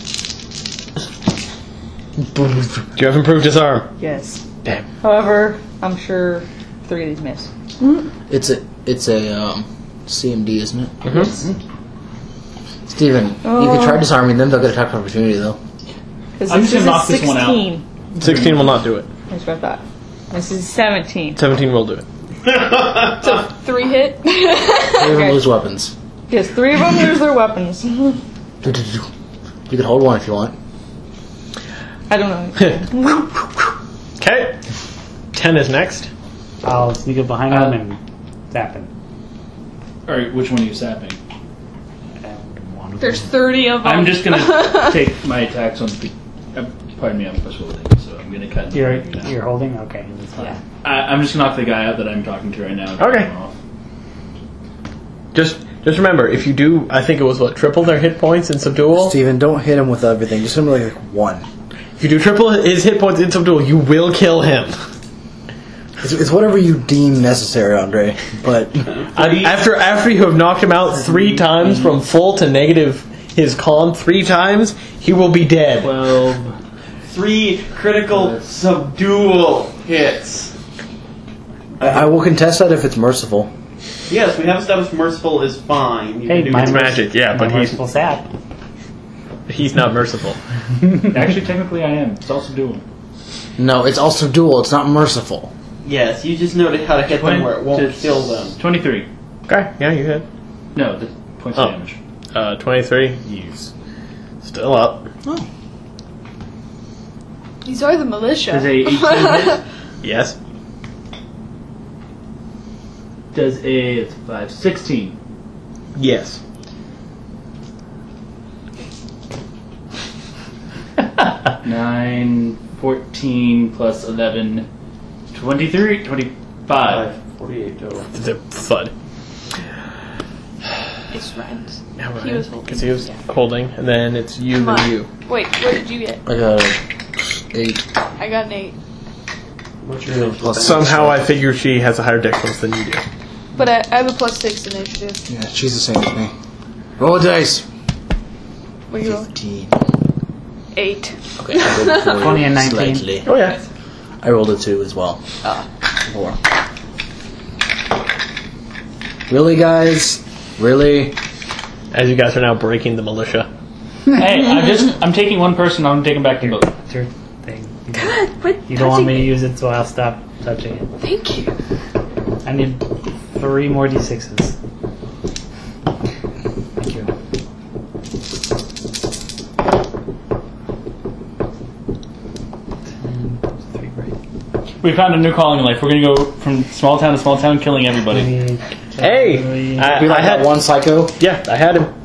Do you have improved disarm? Yes. Damn. However, I'm sure 3 of these miss. It's a CMD, isn't it? Mm-hmm. Steven, you can try disarming them. They'll get attack of opportunity though. I'm just gonna knock this one out. 16 will not do it. That's what I thought. This is 17. 17 will do it. So 3 hit. 3 of them Okay. lose weapons. Yes, 3 of them lose their weapons. You can hold one if you want. I don't know. Okay. 10 is next. I'll sneak up behind them and zap him. Alright, which one are you sapping? And one of There's them. 30 of them. I'm just gonna take my attacks on the. Pardon me, I'm supposed to hold it, so I'm gonna cut. You're holding? Okay, that's fine. Yeah. I'm just gonna knock the guy out that I'm talking to right now. Okay. Just remember, if you do, I think it was triple their hit points in Subdual? Steven, don't hit him with everything. Just hit him like 1. If you do triple his hit points in Subdual, you will kill him. It's whatever you deem necessary, Andre. But After you have knocked him out 3 times from full to negative his con 3 times, he will be dead. 12. 3 critical subdual hits. I will contest that if it's merciful. Yes, we have established merciful is fine. You Hey, can do mine It's was- magic, yeah, but my merciful sap. he's not merciful. Actually, technically, I am. It's also dual. No, it's also dual. It's not merciful. Yes, you just know how to hit them where it won't kill them. 23. Okay, yeah, you hit. No, the points Oh. of damage. 23, you still up. These are the militia. Does a 18 hit? Yes. Does a it's 5, 16. Yes. 9, 14 plus 11, 23, 25. 48 total. The thud. It's Ryan's. Yeah, right. He was holding. Because he was holding, and then it's you Come and on. you. Wait, what did you get? I got 8. I got an 8. What's your Plus Somehow I figure she has a higher dex bonus than you do. But I have a +6 initiative. Yeah, she's the same as me. Roll a dice. What are you rolling? 15. 8. Okay, I rolled 20 and 19. Slightly. Oh yeah. I rolled a 2 as well. 4. Really, guys? Really? As you guys are now breaking the militia. Hey, I'm taking one person. I'm taking back the boat. It's your thing. God, what? You don't want me to use it, so I'll stop touching it. Thank you. I need 3 more d6s. Thank you. We found a new calling in life. We're gonna go from small town to small town, killing everybody. Hey! Be I like had that one psycho. Yeah, I had him.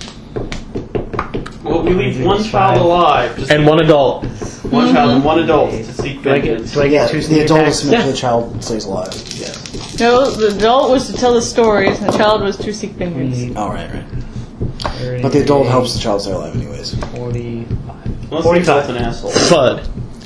Well, we leave one child alive. Just And one adult. one child and one adult to seek Do I vengeance. get 2 the sneak adult attacks? is to make sure the child stays alive. No, the adult was to tell the stories, and the child was to seek vengeance. Oh, right. But the adult helps the child stay alive anyways. 45. Unless the adult's an asshole. Fud.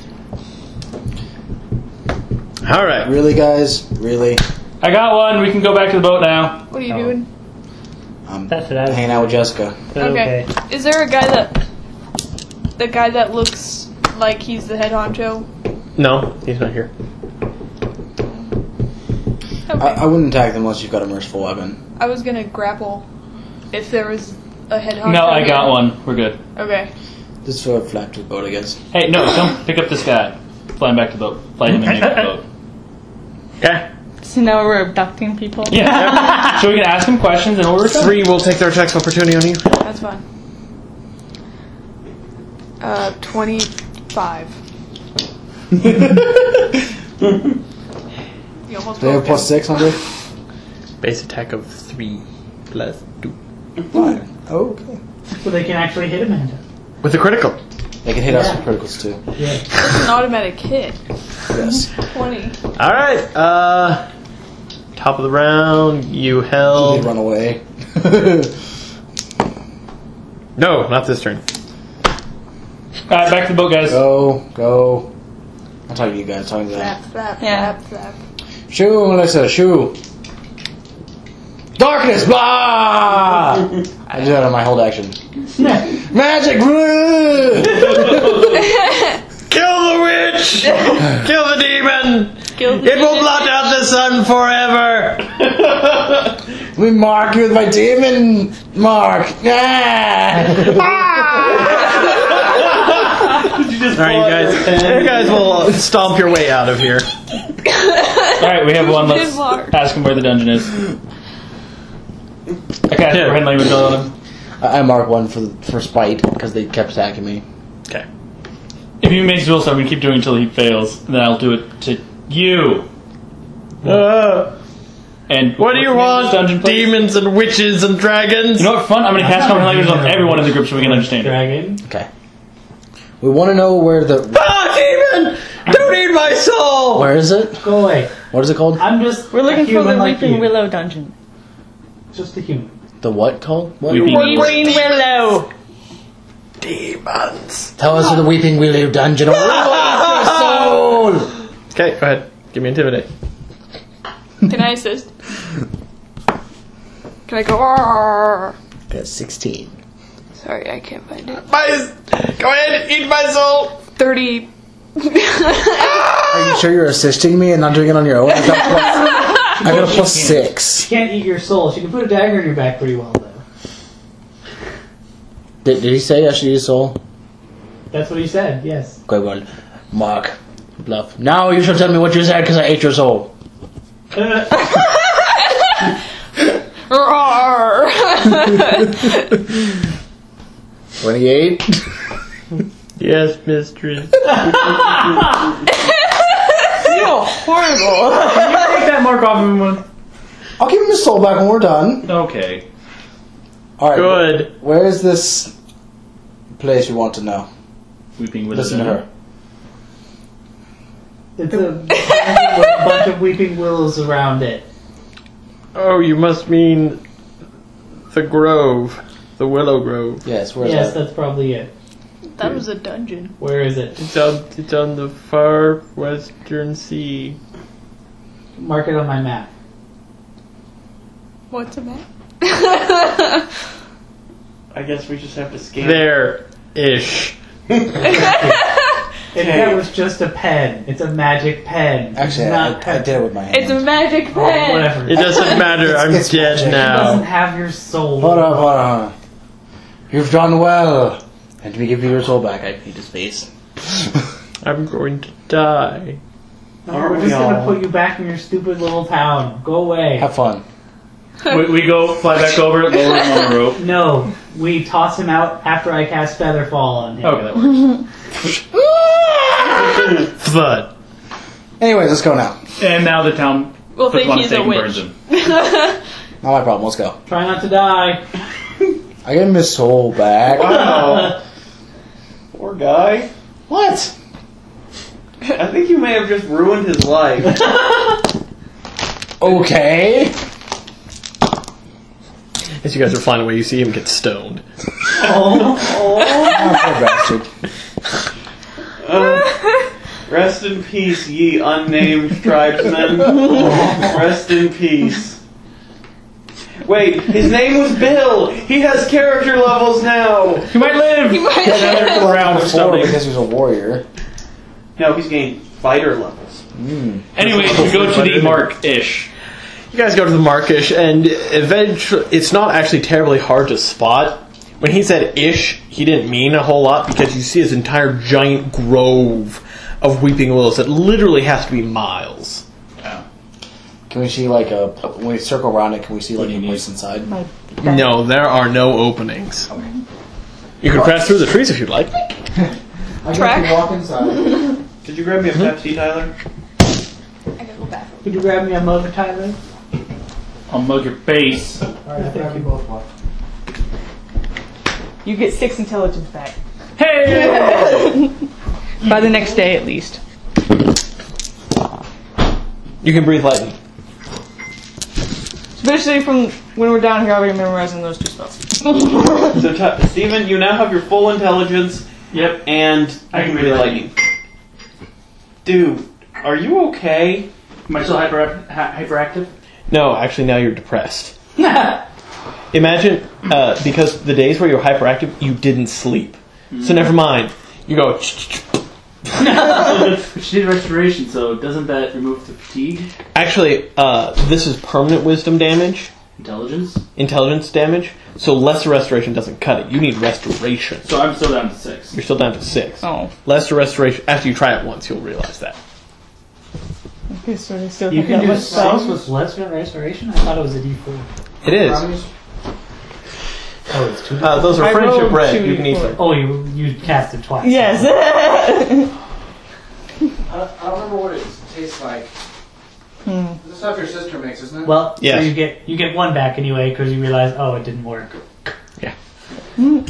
Alright. Really, guys? Really? I got one. We can go back to the boat now. What are you doing? I'm That's what I was hanging out with Jessica. Okay. Is there a guy that... The guy that looks like he's the head honcho? No, he's not here. Okay. I wouldn't attack them unless you've got a merciful weapon. I was gonna grapple if there was a head honcho. No, I here. got one. We're good. Okay. Just throw a flap to the boat, I guess. Hey, no, come pick up this guy. Fly him back to the boat. Fly him and make the boat. Okay. So now we're abducting people? Yeah. So we can ask him questions and we'll return. 3 will take their attacks of opportunity on you. That's fine. 25. You almost Do they have broke plus 6 on it? Base attack of 3 plus 2. 5. Oh, okay. So they can actually hit Amanda. With a critical. They can hit us with criticals too. Yeah. It's an automatic hit. Yes. 20. Alright, top of the round, you They held... run away. No, not this turn. Alright, back to the boat, guys. Go. I'm talking to you guys, talking to them. Flap, flap, Yeah. flap, flap. Shoo, Melissa, shoo. Darkness, blah! I do that on my hold action. Magic! Kill the witch! Kill the demon! Kill the It will blot out the sun forever! Let me mark you with my demon mark. Alright, you guys will stomp your way out of here. Alright, we have one. Let's Mark. ask him where the dungeon is. I cast Yeah. friend language on him. I mark one for spite because they kept attacking me. Okay. If he makes dual, so I'm going to keep doing it until he fails. And then I'll do it to you. And What do you want? Dungeon place? Demons and witches and dragons? You know what? Fun. I'm going to cast common language on everyone in the group so we can understand it. Dragon. Okay. We want to know where the... Ah, demon! Don't eat my soul! Where is it? Go away. What is it called? I'm just We're looking a for human the like Weeping you. Willow dungeon. Just a human. The what called? What? Weeping Weeping Willow! Demons. Tell us where the Weeping Willow dungeon. Soul. Okay, go ahead. Give me intimidate. Can I assist? Can I go? "Arr"? Got 16. Sorry, I can't find it. Go ahead, eat my soul! 30. Are you sure you're assisting me and not doing it on your own? I got a plus 6. She can't eat your soul. She can put a dagger in your back pretty well, though. Did he say I should use soul? That's what he said, yes. Okay, well, Mark, bluff. Now you shall tell me what you said because I ate your soul. Roar! 28. Yes, mistress. You're horrible! Take that mark off of him. I'll give him his soul back when we're done. Okay. Alright. Good. Where is this place you want to know? Weeping Willow. Listen to her. It's a with a bunch of weeping willows around it. Oh, you must mean the grove. The willow grove. Yes, where's Yes, that? that's probably it. That was a dungeon. Where is it? It's on the far western sea. Mark it on my map. What's a map? I guess we just have to scan. There-ish. If that was just a pen, it's a magic pen. Actually, It's not I did it with my hand. It's a magic Oh, pen. whatever. It doesn't matter. I'm It's dead magic. It doesn't now. have your soul. Hold on. You've done well. And to give you your soul back, I need his face. I'm going to die. No, Aren't we're we just gonna all? put you back in your stupid little town. Go away. Have fun. We go, fly back over, lower him on the rope. No, we toss him out after I cast Featherfall on him. Okay, that works. Thud. Anyways, let's go now. And now the town We'll puts him think on a he's stake a and witch. burns him. Not my problem. Let's go. Try not to die. I get his soul back. Wow. Poor guy. What? I think you may have just ruined his life. Okay. As you guys are flying away, you see him get stoned. Oh, poor bastard. Rest in peace, ye unnamed tribesmen. Rest in peace. Wait, his name was Bill. He has character levels now. He might live! He might- Another round of Before stomach. because he was a warrior. No, he's gained fighter levels. Anyways, we go to the mark-ish. You guys go to the Markish, and eventually, it's not actually terribly hard to spot. When he said ish, he didn't mean a whole lot because you see his entire giant grove of weeping willows that literally has to be miles. Can we see like a when we circle around it? Can we see like a place inside? No, there are no openings. You can pass through the trees if you'd like. Track. walk inside. Could you grab me a Pepsi, Tyler? I gotta go back. Could you grab me a mug, Tyler? I'll mug your face. Alright, grab you both one. You get 6 intelligence back. Hey! By the next day, at least. You can breathe lightning. Especially from when we're down here, I'll be memorizing those 2 spells. So, Steven, you now have your full intelligence Yep. and I can breathe lightning. Dude, are you okay? Am I still hyperactive? No, actually, now you're depressed. Imagine, because the days where you were hyperactive, you didn't sleep. So never mind. You go. But she did restoration, so doesn't that remove the fatigue? Actually, this is permanent wisdom damage, Intelligence? intelligence damage. So lesser restoration doesn't cut it. You need restoration. So I'm still down to 6. You're still down to 6. Oh. Lesser restoration. After you try it once, you'll realize that. Okay, so they still You have can that do much 6 spells. with lesser restoration? I thought it was a D4. It is. Oh, it's 2 Those are I friendship rolled red. 2 You can eat before. them. Oh, you cast it twice. Yes. I don't remember what it tastes like. This is stuff your sister makes, isn't it? Well, Yes. so you get 1 back anyway because you realize, oh, it didn't work. We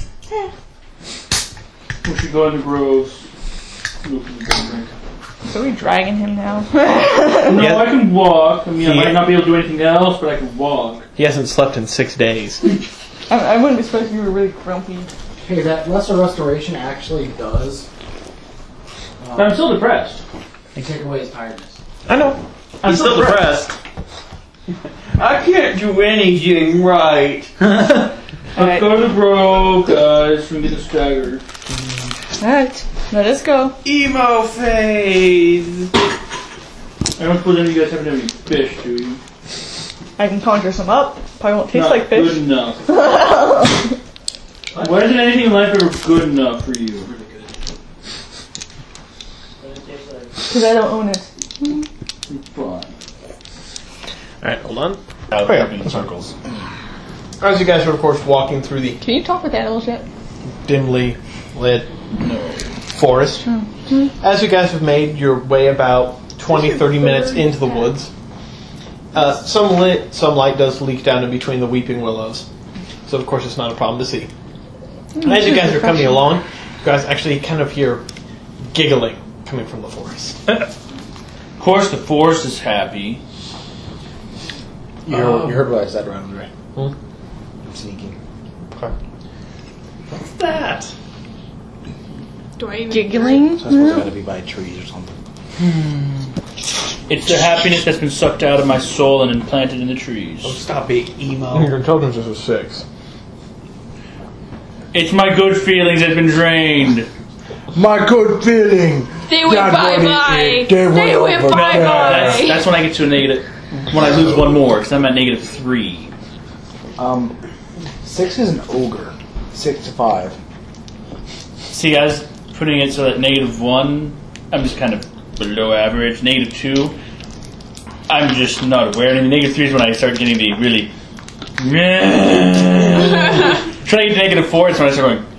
should go in the groves. Look at the drink. So we dragging him now? No, Yeah. I can walk. I mean, I Yeah. might not be able to do anything else, but I can walk. He hasn't slept in 6 days. I wouldn't be surprised if you were really grumpy. Hey, that lesser restoration actually does But I'm still depressed. take away his tiredness. I know. I'm He's still depressed. I can't do anything right. Let's go to the grove, guys, and get the stagger. Alright, let us go. Emo phase. I don't suppose any of you guys haven't had any fish, do you? I can conjure some up. Probably won't taste Not like fish. good enough. Why isn't anything in life ever good enough for you? Because I don't own it. Fine. Alright, hold on. in circles. As you guys are, of course, walking through the Can you talk with animals yet? dimly lit forest, as you guys have made your way about 20-30 minutes into the woods, some light does leak down in between the weeping willows. So, of course, it's not a problem to see. As you guys are coming along, you guys actually kind of hear giggling coming from the forest. Of course, the forest is happy. You heard what I said, right? Right? Hmm? I'm sneaking. What's that? Do I even Giggling? So I suppose I gotta be by trees or something. It's the happiness that's been sucked out of my soul and implanted in the trees. Oh, stop being emo. Your intelligence is a 6. It's my good feelings that's been drained. My good feeling. They went bye-bye. They went bye-bye. That's when I get to a negative. When I lose one more, because I'm at -3. 6 is an ogre. 6 to 5. See, I was putting it so that -1, I'm just kind of below average. -2, I'm just not aware. And -3 is when I start getting the really. Trying to get to -4 is when I start going.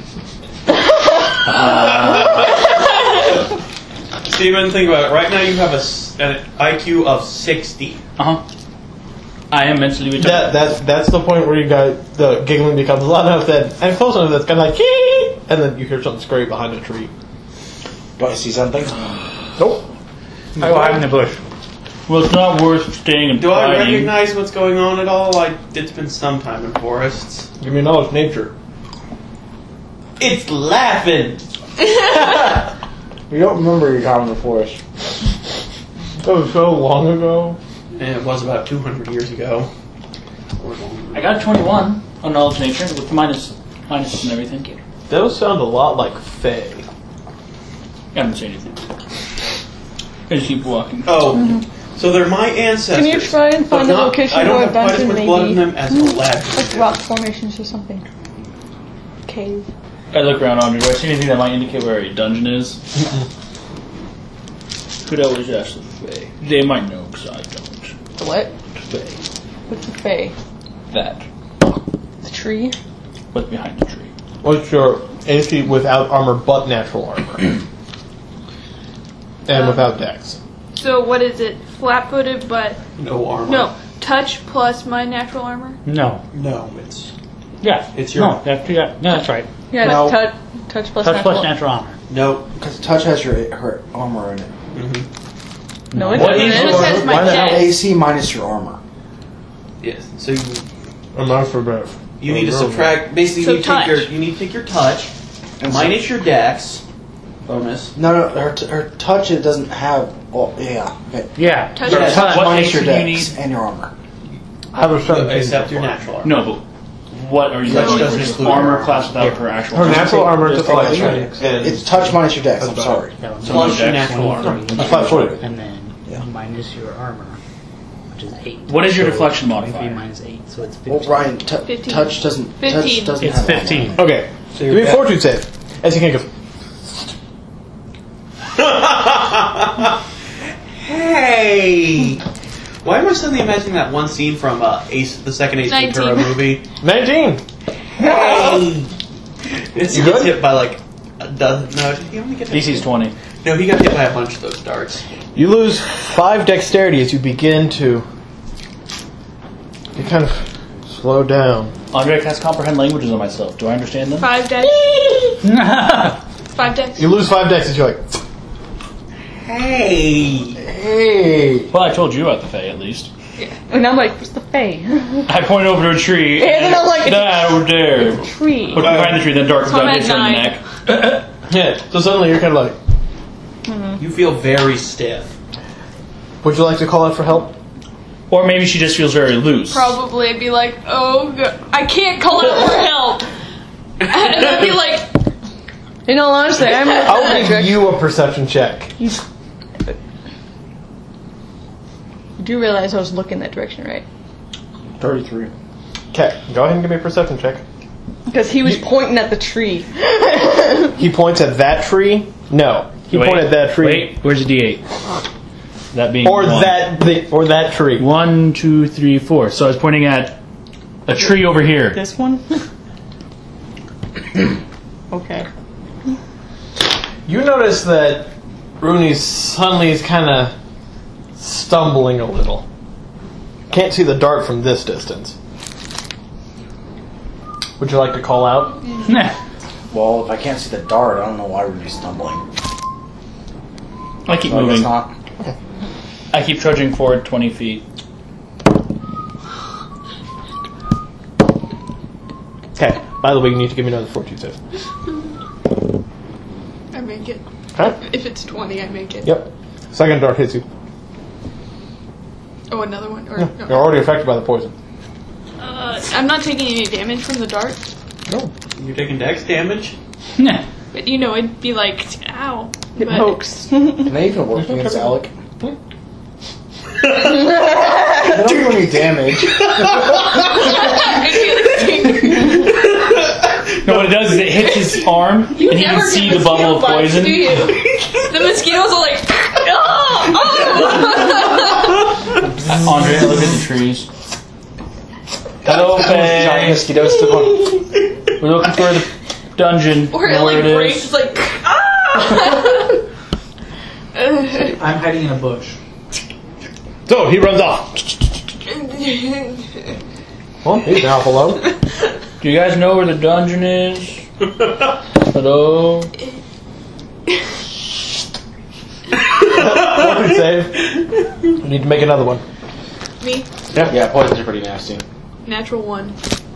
Steven, think about it. Right now you have an IQ of 60. I am mentally retarded. That's the point where you got the giggling becomes loud enough that and close enough that's kind of like and then you hear something scurry behind a tree. Do I see something? Nope. I go hide in the bush. Well, it's not worth staying and Do I fighting. recognize what's going on at all? I did spend some time in forests. Give me knowledge, nature. It's laughing! You don't remember your time in the forest. That was so long ago. And it was about 200 years ago. Or longer. I got 21 on knowledge nature with minuses and everything. Those sound a lot like Fae. I didn't say anything. I just keep walking. Oh, so they're my ancestors. Can you try and find but the not- location I don't of have quite as Dungeon much blood in maybe? them as Aladdin. Like rock formations or something. Cave. I look around on me. Do I see anything that might indicate where a dungeon is? Could always ask the Fae. They might know, because I don't. The what? Fae. What's the Fae? That. The tree? What's behind the tree? What's your AC without armor but natural armor? And without dex. So what is it? Flat-footed, but No armor. no touch plus my natural armor. No. No, it's Yeah. It's your- No, that's right. Yeah, No. touch plus Touch natural. plus natural armor. no. Because touch has her armor in it. No, it What doesn't. is It just says my Why the hell dex. AC minus your armor? Yes. So I'm out for both. you need to subtract. Basically, So you touch. need to take your touch minus your dex bonus. No, her touch it doesn't have. Oh, yeah. Okay. Yeah. Touch Your it. touch What minus AC your do you dex need? and your armor. I have a 17. Except your natural armor. No, but what are you Touch doing? doesn't include Armor armor. class without her actual Her armor. natural armor is a Oh, that's right. deflection. And It's touch minus your dex. I'm That's sorry. Plus your natural armor. a flat-footed. And then Yeah. minus your armor, which is 8. What is your So deflection 23 modifier? minus 8, so it's 15. Well, Ryan, 15. touch doesn't. 15. Touch doesn't It's have 15. Okay. So Give you're me a fortitude save. As you can go. Hey! Why am I suddenly imagining that one scene from the second Ace 19. Ventura movie? 19. Hey! He You gets good? hit by like a dozen. No, he only gets hit. DC's 20. No, he got hit by a bunch of those darts. You lose 5 dexterity as you begin to. You kind of slow down. Andre casts comprehend languages on myself. Do I understand them? 5 dex. 5 dex. You lose 5 dex as you're like, Hey! Hey! Well, I told you about the Fae at least. And I'm like, what's the Fae? I point over to a tree. And then I'm like, that over there. Tree. Look behind the tree, then dark comes So I'm out, at hits her in the 9. neck. yeah. So suddenly you're kind of like, You feel very stiff. would you like to call out for help? Or maybe she just feels very loose. Probably be like, oh, I can't call out for help. And I'd be like, In all honesty, I'm looking I'll that give direction. you a perception check. You do realize I was looking that direction, right? 33. Okay, go ahead and give me a perception check. Because he was pointing at the tree. He points at that tree? No. He Wait, pointed at that tree. Wait, where's the D8? That being Or one. that tree. 1, 2, 3, 4. So I was pointing at a tree over here. This one? Okay. You notice that Rooney suddenly is kind of stumbling a little. Can't see the dart from this distance. Would you like to call out? Nah. Well, if I can't see the dart, I don't know why we'd be stumbling. I keep So I guess moving. not. I keep trudging forward 20 feet. Okay. By the way, you need to give me another fortitude save. make it. Huh? If it's 20, I make it. Yep. Second dart hits you. Oh, another one? Or, No, no. you're already affected by the poison. I'm not taking any damage from the dart. No. You're taking dex damage? Nah. But, it'd be like, ow. It But- pokes. Can I even work against Alec? They don't do any damage. No, what it does is it hits his arm, and he can see the bubble of poison. Do you? The mosquitoes are like, oh! Andre, look at the trees. Hello, Giant Faye. mosquitoes still on. We're looking for the dungeon. Or it Where like it breaks, is. it's like, ah! I'm hiding in a bush. So he runs off. Well, he's now below. Do you guys know where the dungeon is? Hello? Fortune save. You need to make another one. Me, Yeah, poisons are pretty nasty. natural 1.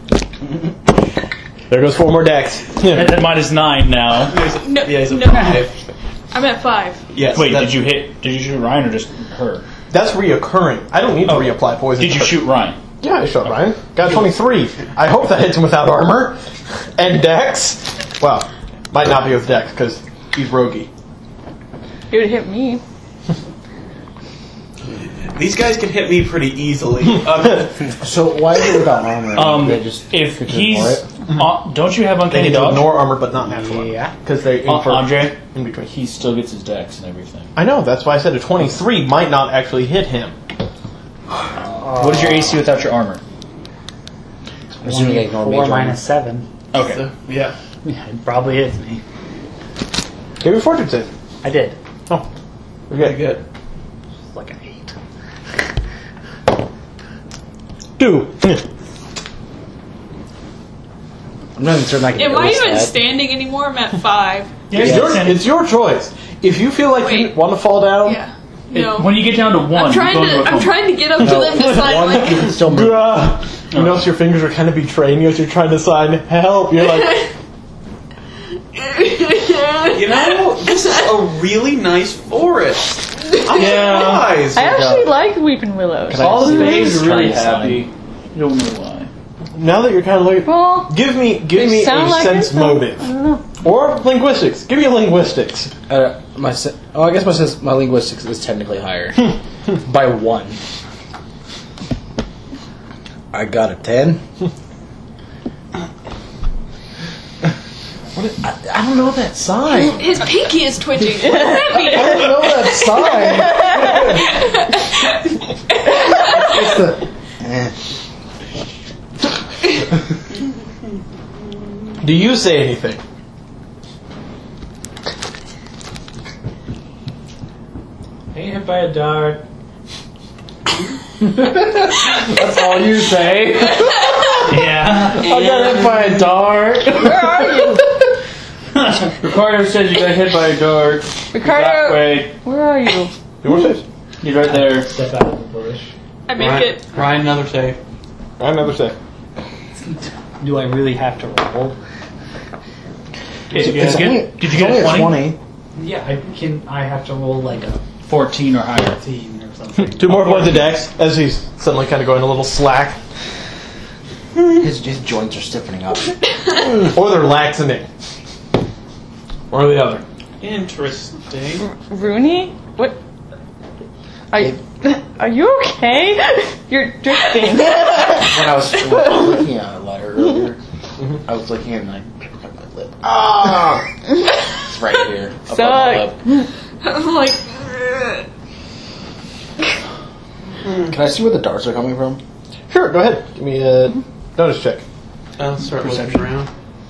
There goes 4 more decks. At -9 now. No, Yeah, he's a no. 5. I'm at 5. Yes. Wait, that's- did you shoot Ryan or just her? That's reoccurring. I don't need to reapply poison. Did you shoot Ryan? Yeah, I shot Ryan. Got 23. I hope that hits him without armor. And dex. Well, might not be with dex because he's roguey. It would hit me. These guys can hit me pretty easily. So why is it without armor? They just If could he's... ignore it? don't you have They uncanny need to dodge? ignore armor, but not natural. Yeah. Because they aim for Andre, in between. he still gets his dex and everything. I know. That's why I said a 23 might not actually hit him. What is your AC without your armor? Assuming they ignore 4 major armor. minus 7. Okay. yeah. Yeah, it probably hits me. Give me a fortune save. I did. Oh, Very okay. good. It's like an 8. 2. I'm not even certain I can Am I erase even that. standing anymore? I'm at 5. It's your choice. If you feel like you Wait. want to fall down, Yeah. No. When you get down to 1, I'm trying you go into a to. I'm coma. trying to get up to them to sign One, like. you can still move. you notice your fingers are kind of betraying you as you're trying to sign help. You're like, You know, this is a really nice forest. I'm surprised. I actually like Weeping Willows. All the Please bays are try really to sign. happy. You don't know why. now that you're kind of like, Well, give me they a sound like sense it, so- motive. I don't know. Or linguistics. Give me a linguistics. I guess my linguistics is technically higher by 1. I got a 10. I don't know that sign. His pinky is twitching. What does that mean? I don't know that sign. Do you say anything? Ain't hit by a dart. That's all you say. Yeah. I got hit by a dart. Where are you? Ricardo says you got hit by a dart. That Ricardo, way. where are you? Your saves. He's right there. Step out of the bush. I make it. Ryan, another save. I never say. Do I really have to roll? Did you It's get, only- did you get it's a only 20? Yeah, I have to roll like a 14 or higher. 14 or something. 2 more points of dex as he's suddenly kind of going a little slack. His joints are stiffening up. Or they're laxening. Or the other. Interesting. Rooney? What? Are you okay? You're drifting. When I was looking at a letter earlier, I was looking at it and I picked up my lip. Ah! It's right here. Up on my lip. I'm like. Can I see where the darts are coming from? Sure, go ahead. Give me a notice check. I'll start looking around.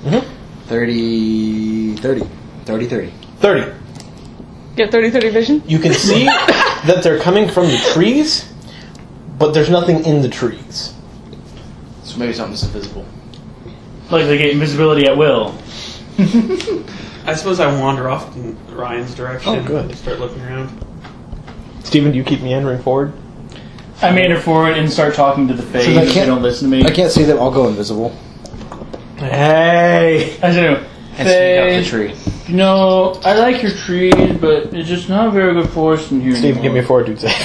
30. 30. 30. 30. Get 30-30 vision? You can see that they're coming from the trees, but there's nothing in the trees. So maybe something's invisible. Like they get invisibility at will. I suppose I wander off in Ryan's direction. Oh, good. And start looking around. Steven, do you keep meandering forward? I meander forward and start talking to the face. Since I If they can't- don't listen to me. I can't see them. I'll go invisible. Hey! I do. And sneak out the tree. You know, I like your trees, but it's just not a very good forest in here. Steve, anymore. give me a fortitude save.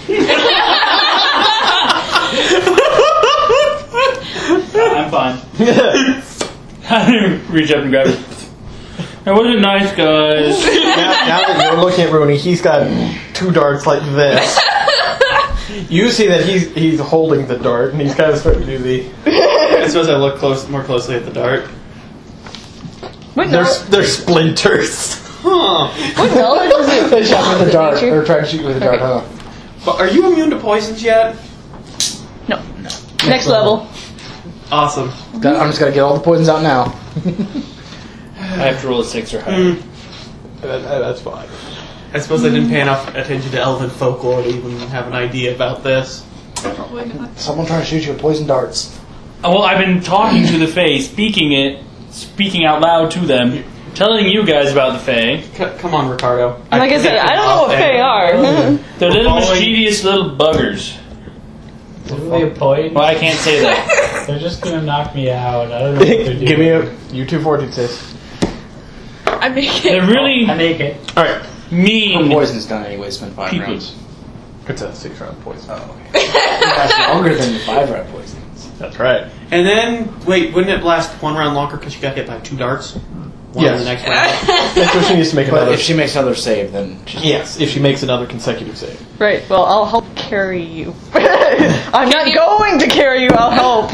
I'm fine. I didn't reach up and grab it. That wasn't nice, guys. Now that you're looking at Rooney, he's got 2 darts like this. You see that he's holding the dart, and he's kind of starting to do the... I suppose I look more closely at the dart. What They're knowledge? splinters. Huh. What knowledge is it? They shot with a dart, Nature? or tried to shoot with a dart, huh? But are you immune to poisons yet? No. Next level. Awesome. I'm just gonna get all the poisons out now. I have to roll a 6 or higher. That's fine. I suppose I didn't pay enough attention to elven folklore to even have an idea about this. Probably not. Someone trying to shoot you with poison darts. Well, I've been talking to the Fae, speaking out loud to them, telling you guys about the Fae. Come on, Ricardo. Like I said, I don't know what Fae are. They're little Following- mischievous little buggers. Literally a point. Well, I can't say that. They're just gonna knock me out. I don't know what they're doing. Give me you 2 fortitude saves. I make They're it. really I make it. Alright. mean. Poison's done anyway, spend 5 People. rounds. It's a 6-round poison. Oh, okay. That's longer than the 5-round poisons. That's right. And then, wait, wouldn't it last 1 round longer because you got hit by 2 darts? One Yes. in the next round. Next person needs to make But another... if she makes another save, then she's... Yes, if she makes another consecutive save. Right, well, I'll help carry you. I'm not going to carry you, I'll help.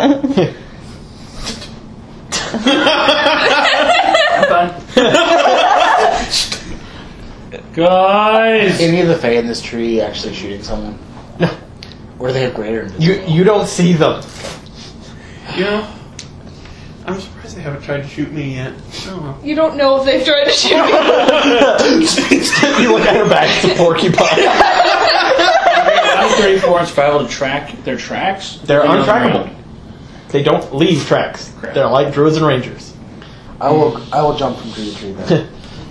I'm fine. Guys! Any of the Fae in this tree actually shooting someone? No. Or do they have greater invisibility? You don't see them. You know, I'm surprised they haven't tried to shoot me yet. Oh. You don't know if they've tried to shoot me. You look at her back, it's a porcupine. Round 34 is travel to track their tracks. They're on the untrackable. ground. They don't leave tracks. Crap. They're like druids and rangers. I will jump from tree to tree then.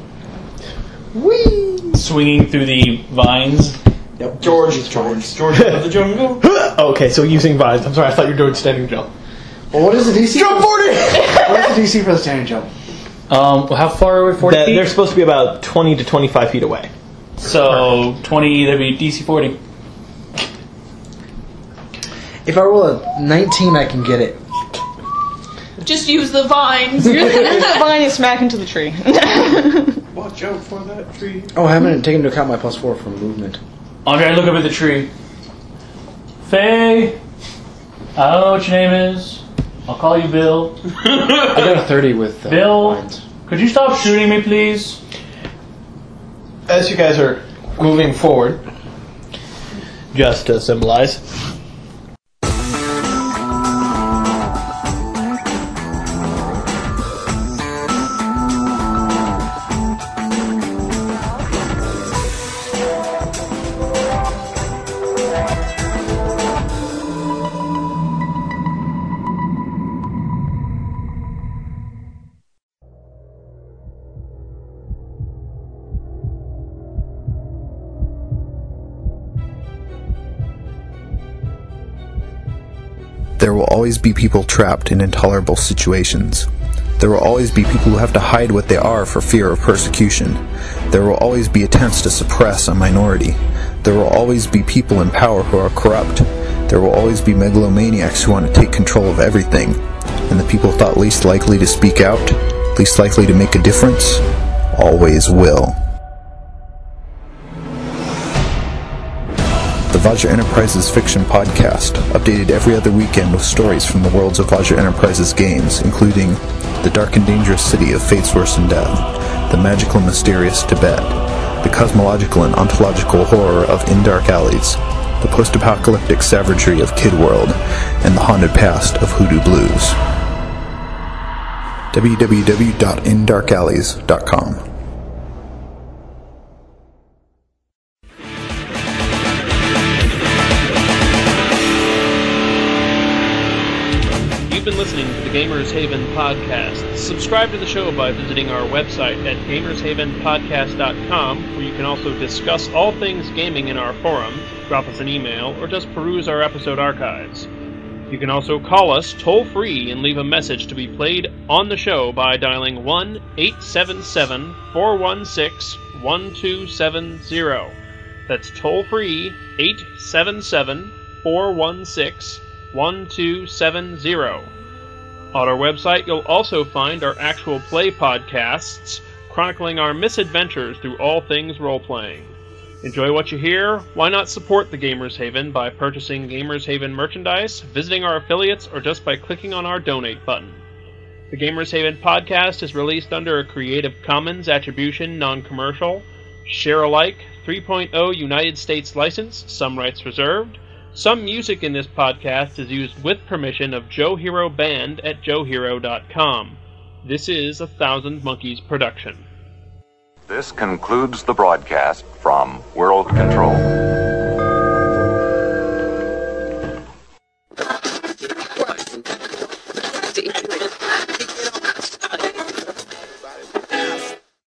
Whee! Swinging through the vines. Yep. George of the jungle. Okay, so using vines. I'm sorry, I thought you were doing standing jump. Well, what is the DC? Jump 40! What is the DC for the standing jump? How far are we? 40 feet? They're supposed to be about 20 to 25 feet away. So 20. That'd be DC 40. If I roll a 19, I can get it. Just use the vines. Use the vine and smack into the tree. Watch out for that tree. Oh, I haven't taken into account my +4 from movement. Andre, look up at the tree. Faye, I don't know what your name is. I'll call you Bill. I got a 30 with Bill, vines. could you stop shooting me, please? As you guys are moving forward, just to symbolize. There will always be people trapped in intolerable situations. There will always be people who have to hide what they are for fear of persecution. There will always be attempts to suppress a minority. There will always be people in power who are corrupt. There will always be megalomaniacs who want to take control of everything. And the people thought least likely to speak out, least likely to make a difference, always will. The Vajra Enterprises Fiction Podcast, updated every other weekend with stories from the worlds of Vajra Enterprises games, including the dark and dangerous city of Fate's Worsened Death, the magical and mysterious Tibet, the cosmological and ontological horror of In Dark Alleys, the post-apocalyptic savagery of Kid World, and the haunted past of Hoodoo Blues. www.indarkalleys.com. You've been listening to the Gamers Haven podcast. Subscribe to the show by visiting our website at gamershavenpodcast.com, where you can also discuss all things gaming in our forum, drop us an email, or just peruse our episode archives. You can also call us toll-free and leave a message to be played on the show by dialing 1-877-416-1270. That's toll-free, 877-416-1270. On our website, you'll also find our actual play podcasts, chronicling our misadventures through all things role-playing. Enjoy what you hear? Why not support the Gamers Haven by purchasing Gamers Haven merchandise, visiting our affiliates, or just by clicking on our donate button? The Gamers Haven podcast is released under a Creative Commons Attribution Non-Commercial, Share-alike 3.0 United States license, some rights reserved. Some music in this podcast is used with permission of Joe Hero Band at joehero.com. This is a Thousand Monkeys production. This concludes the broadcast from World Control.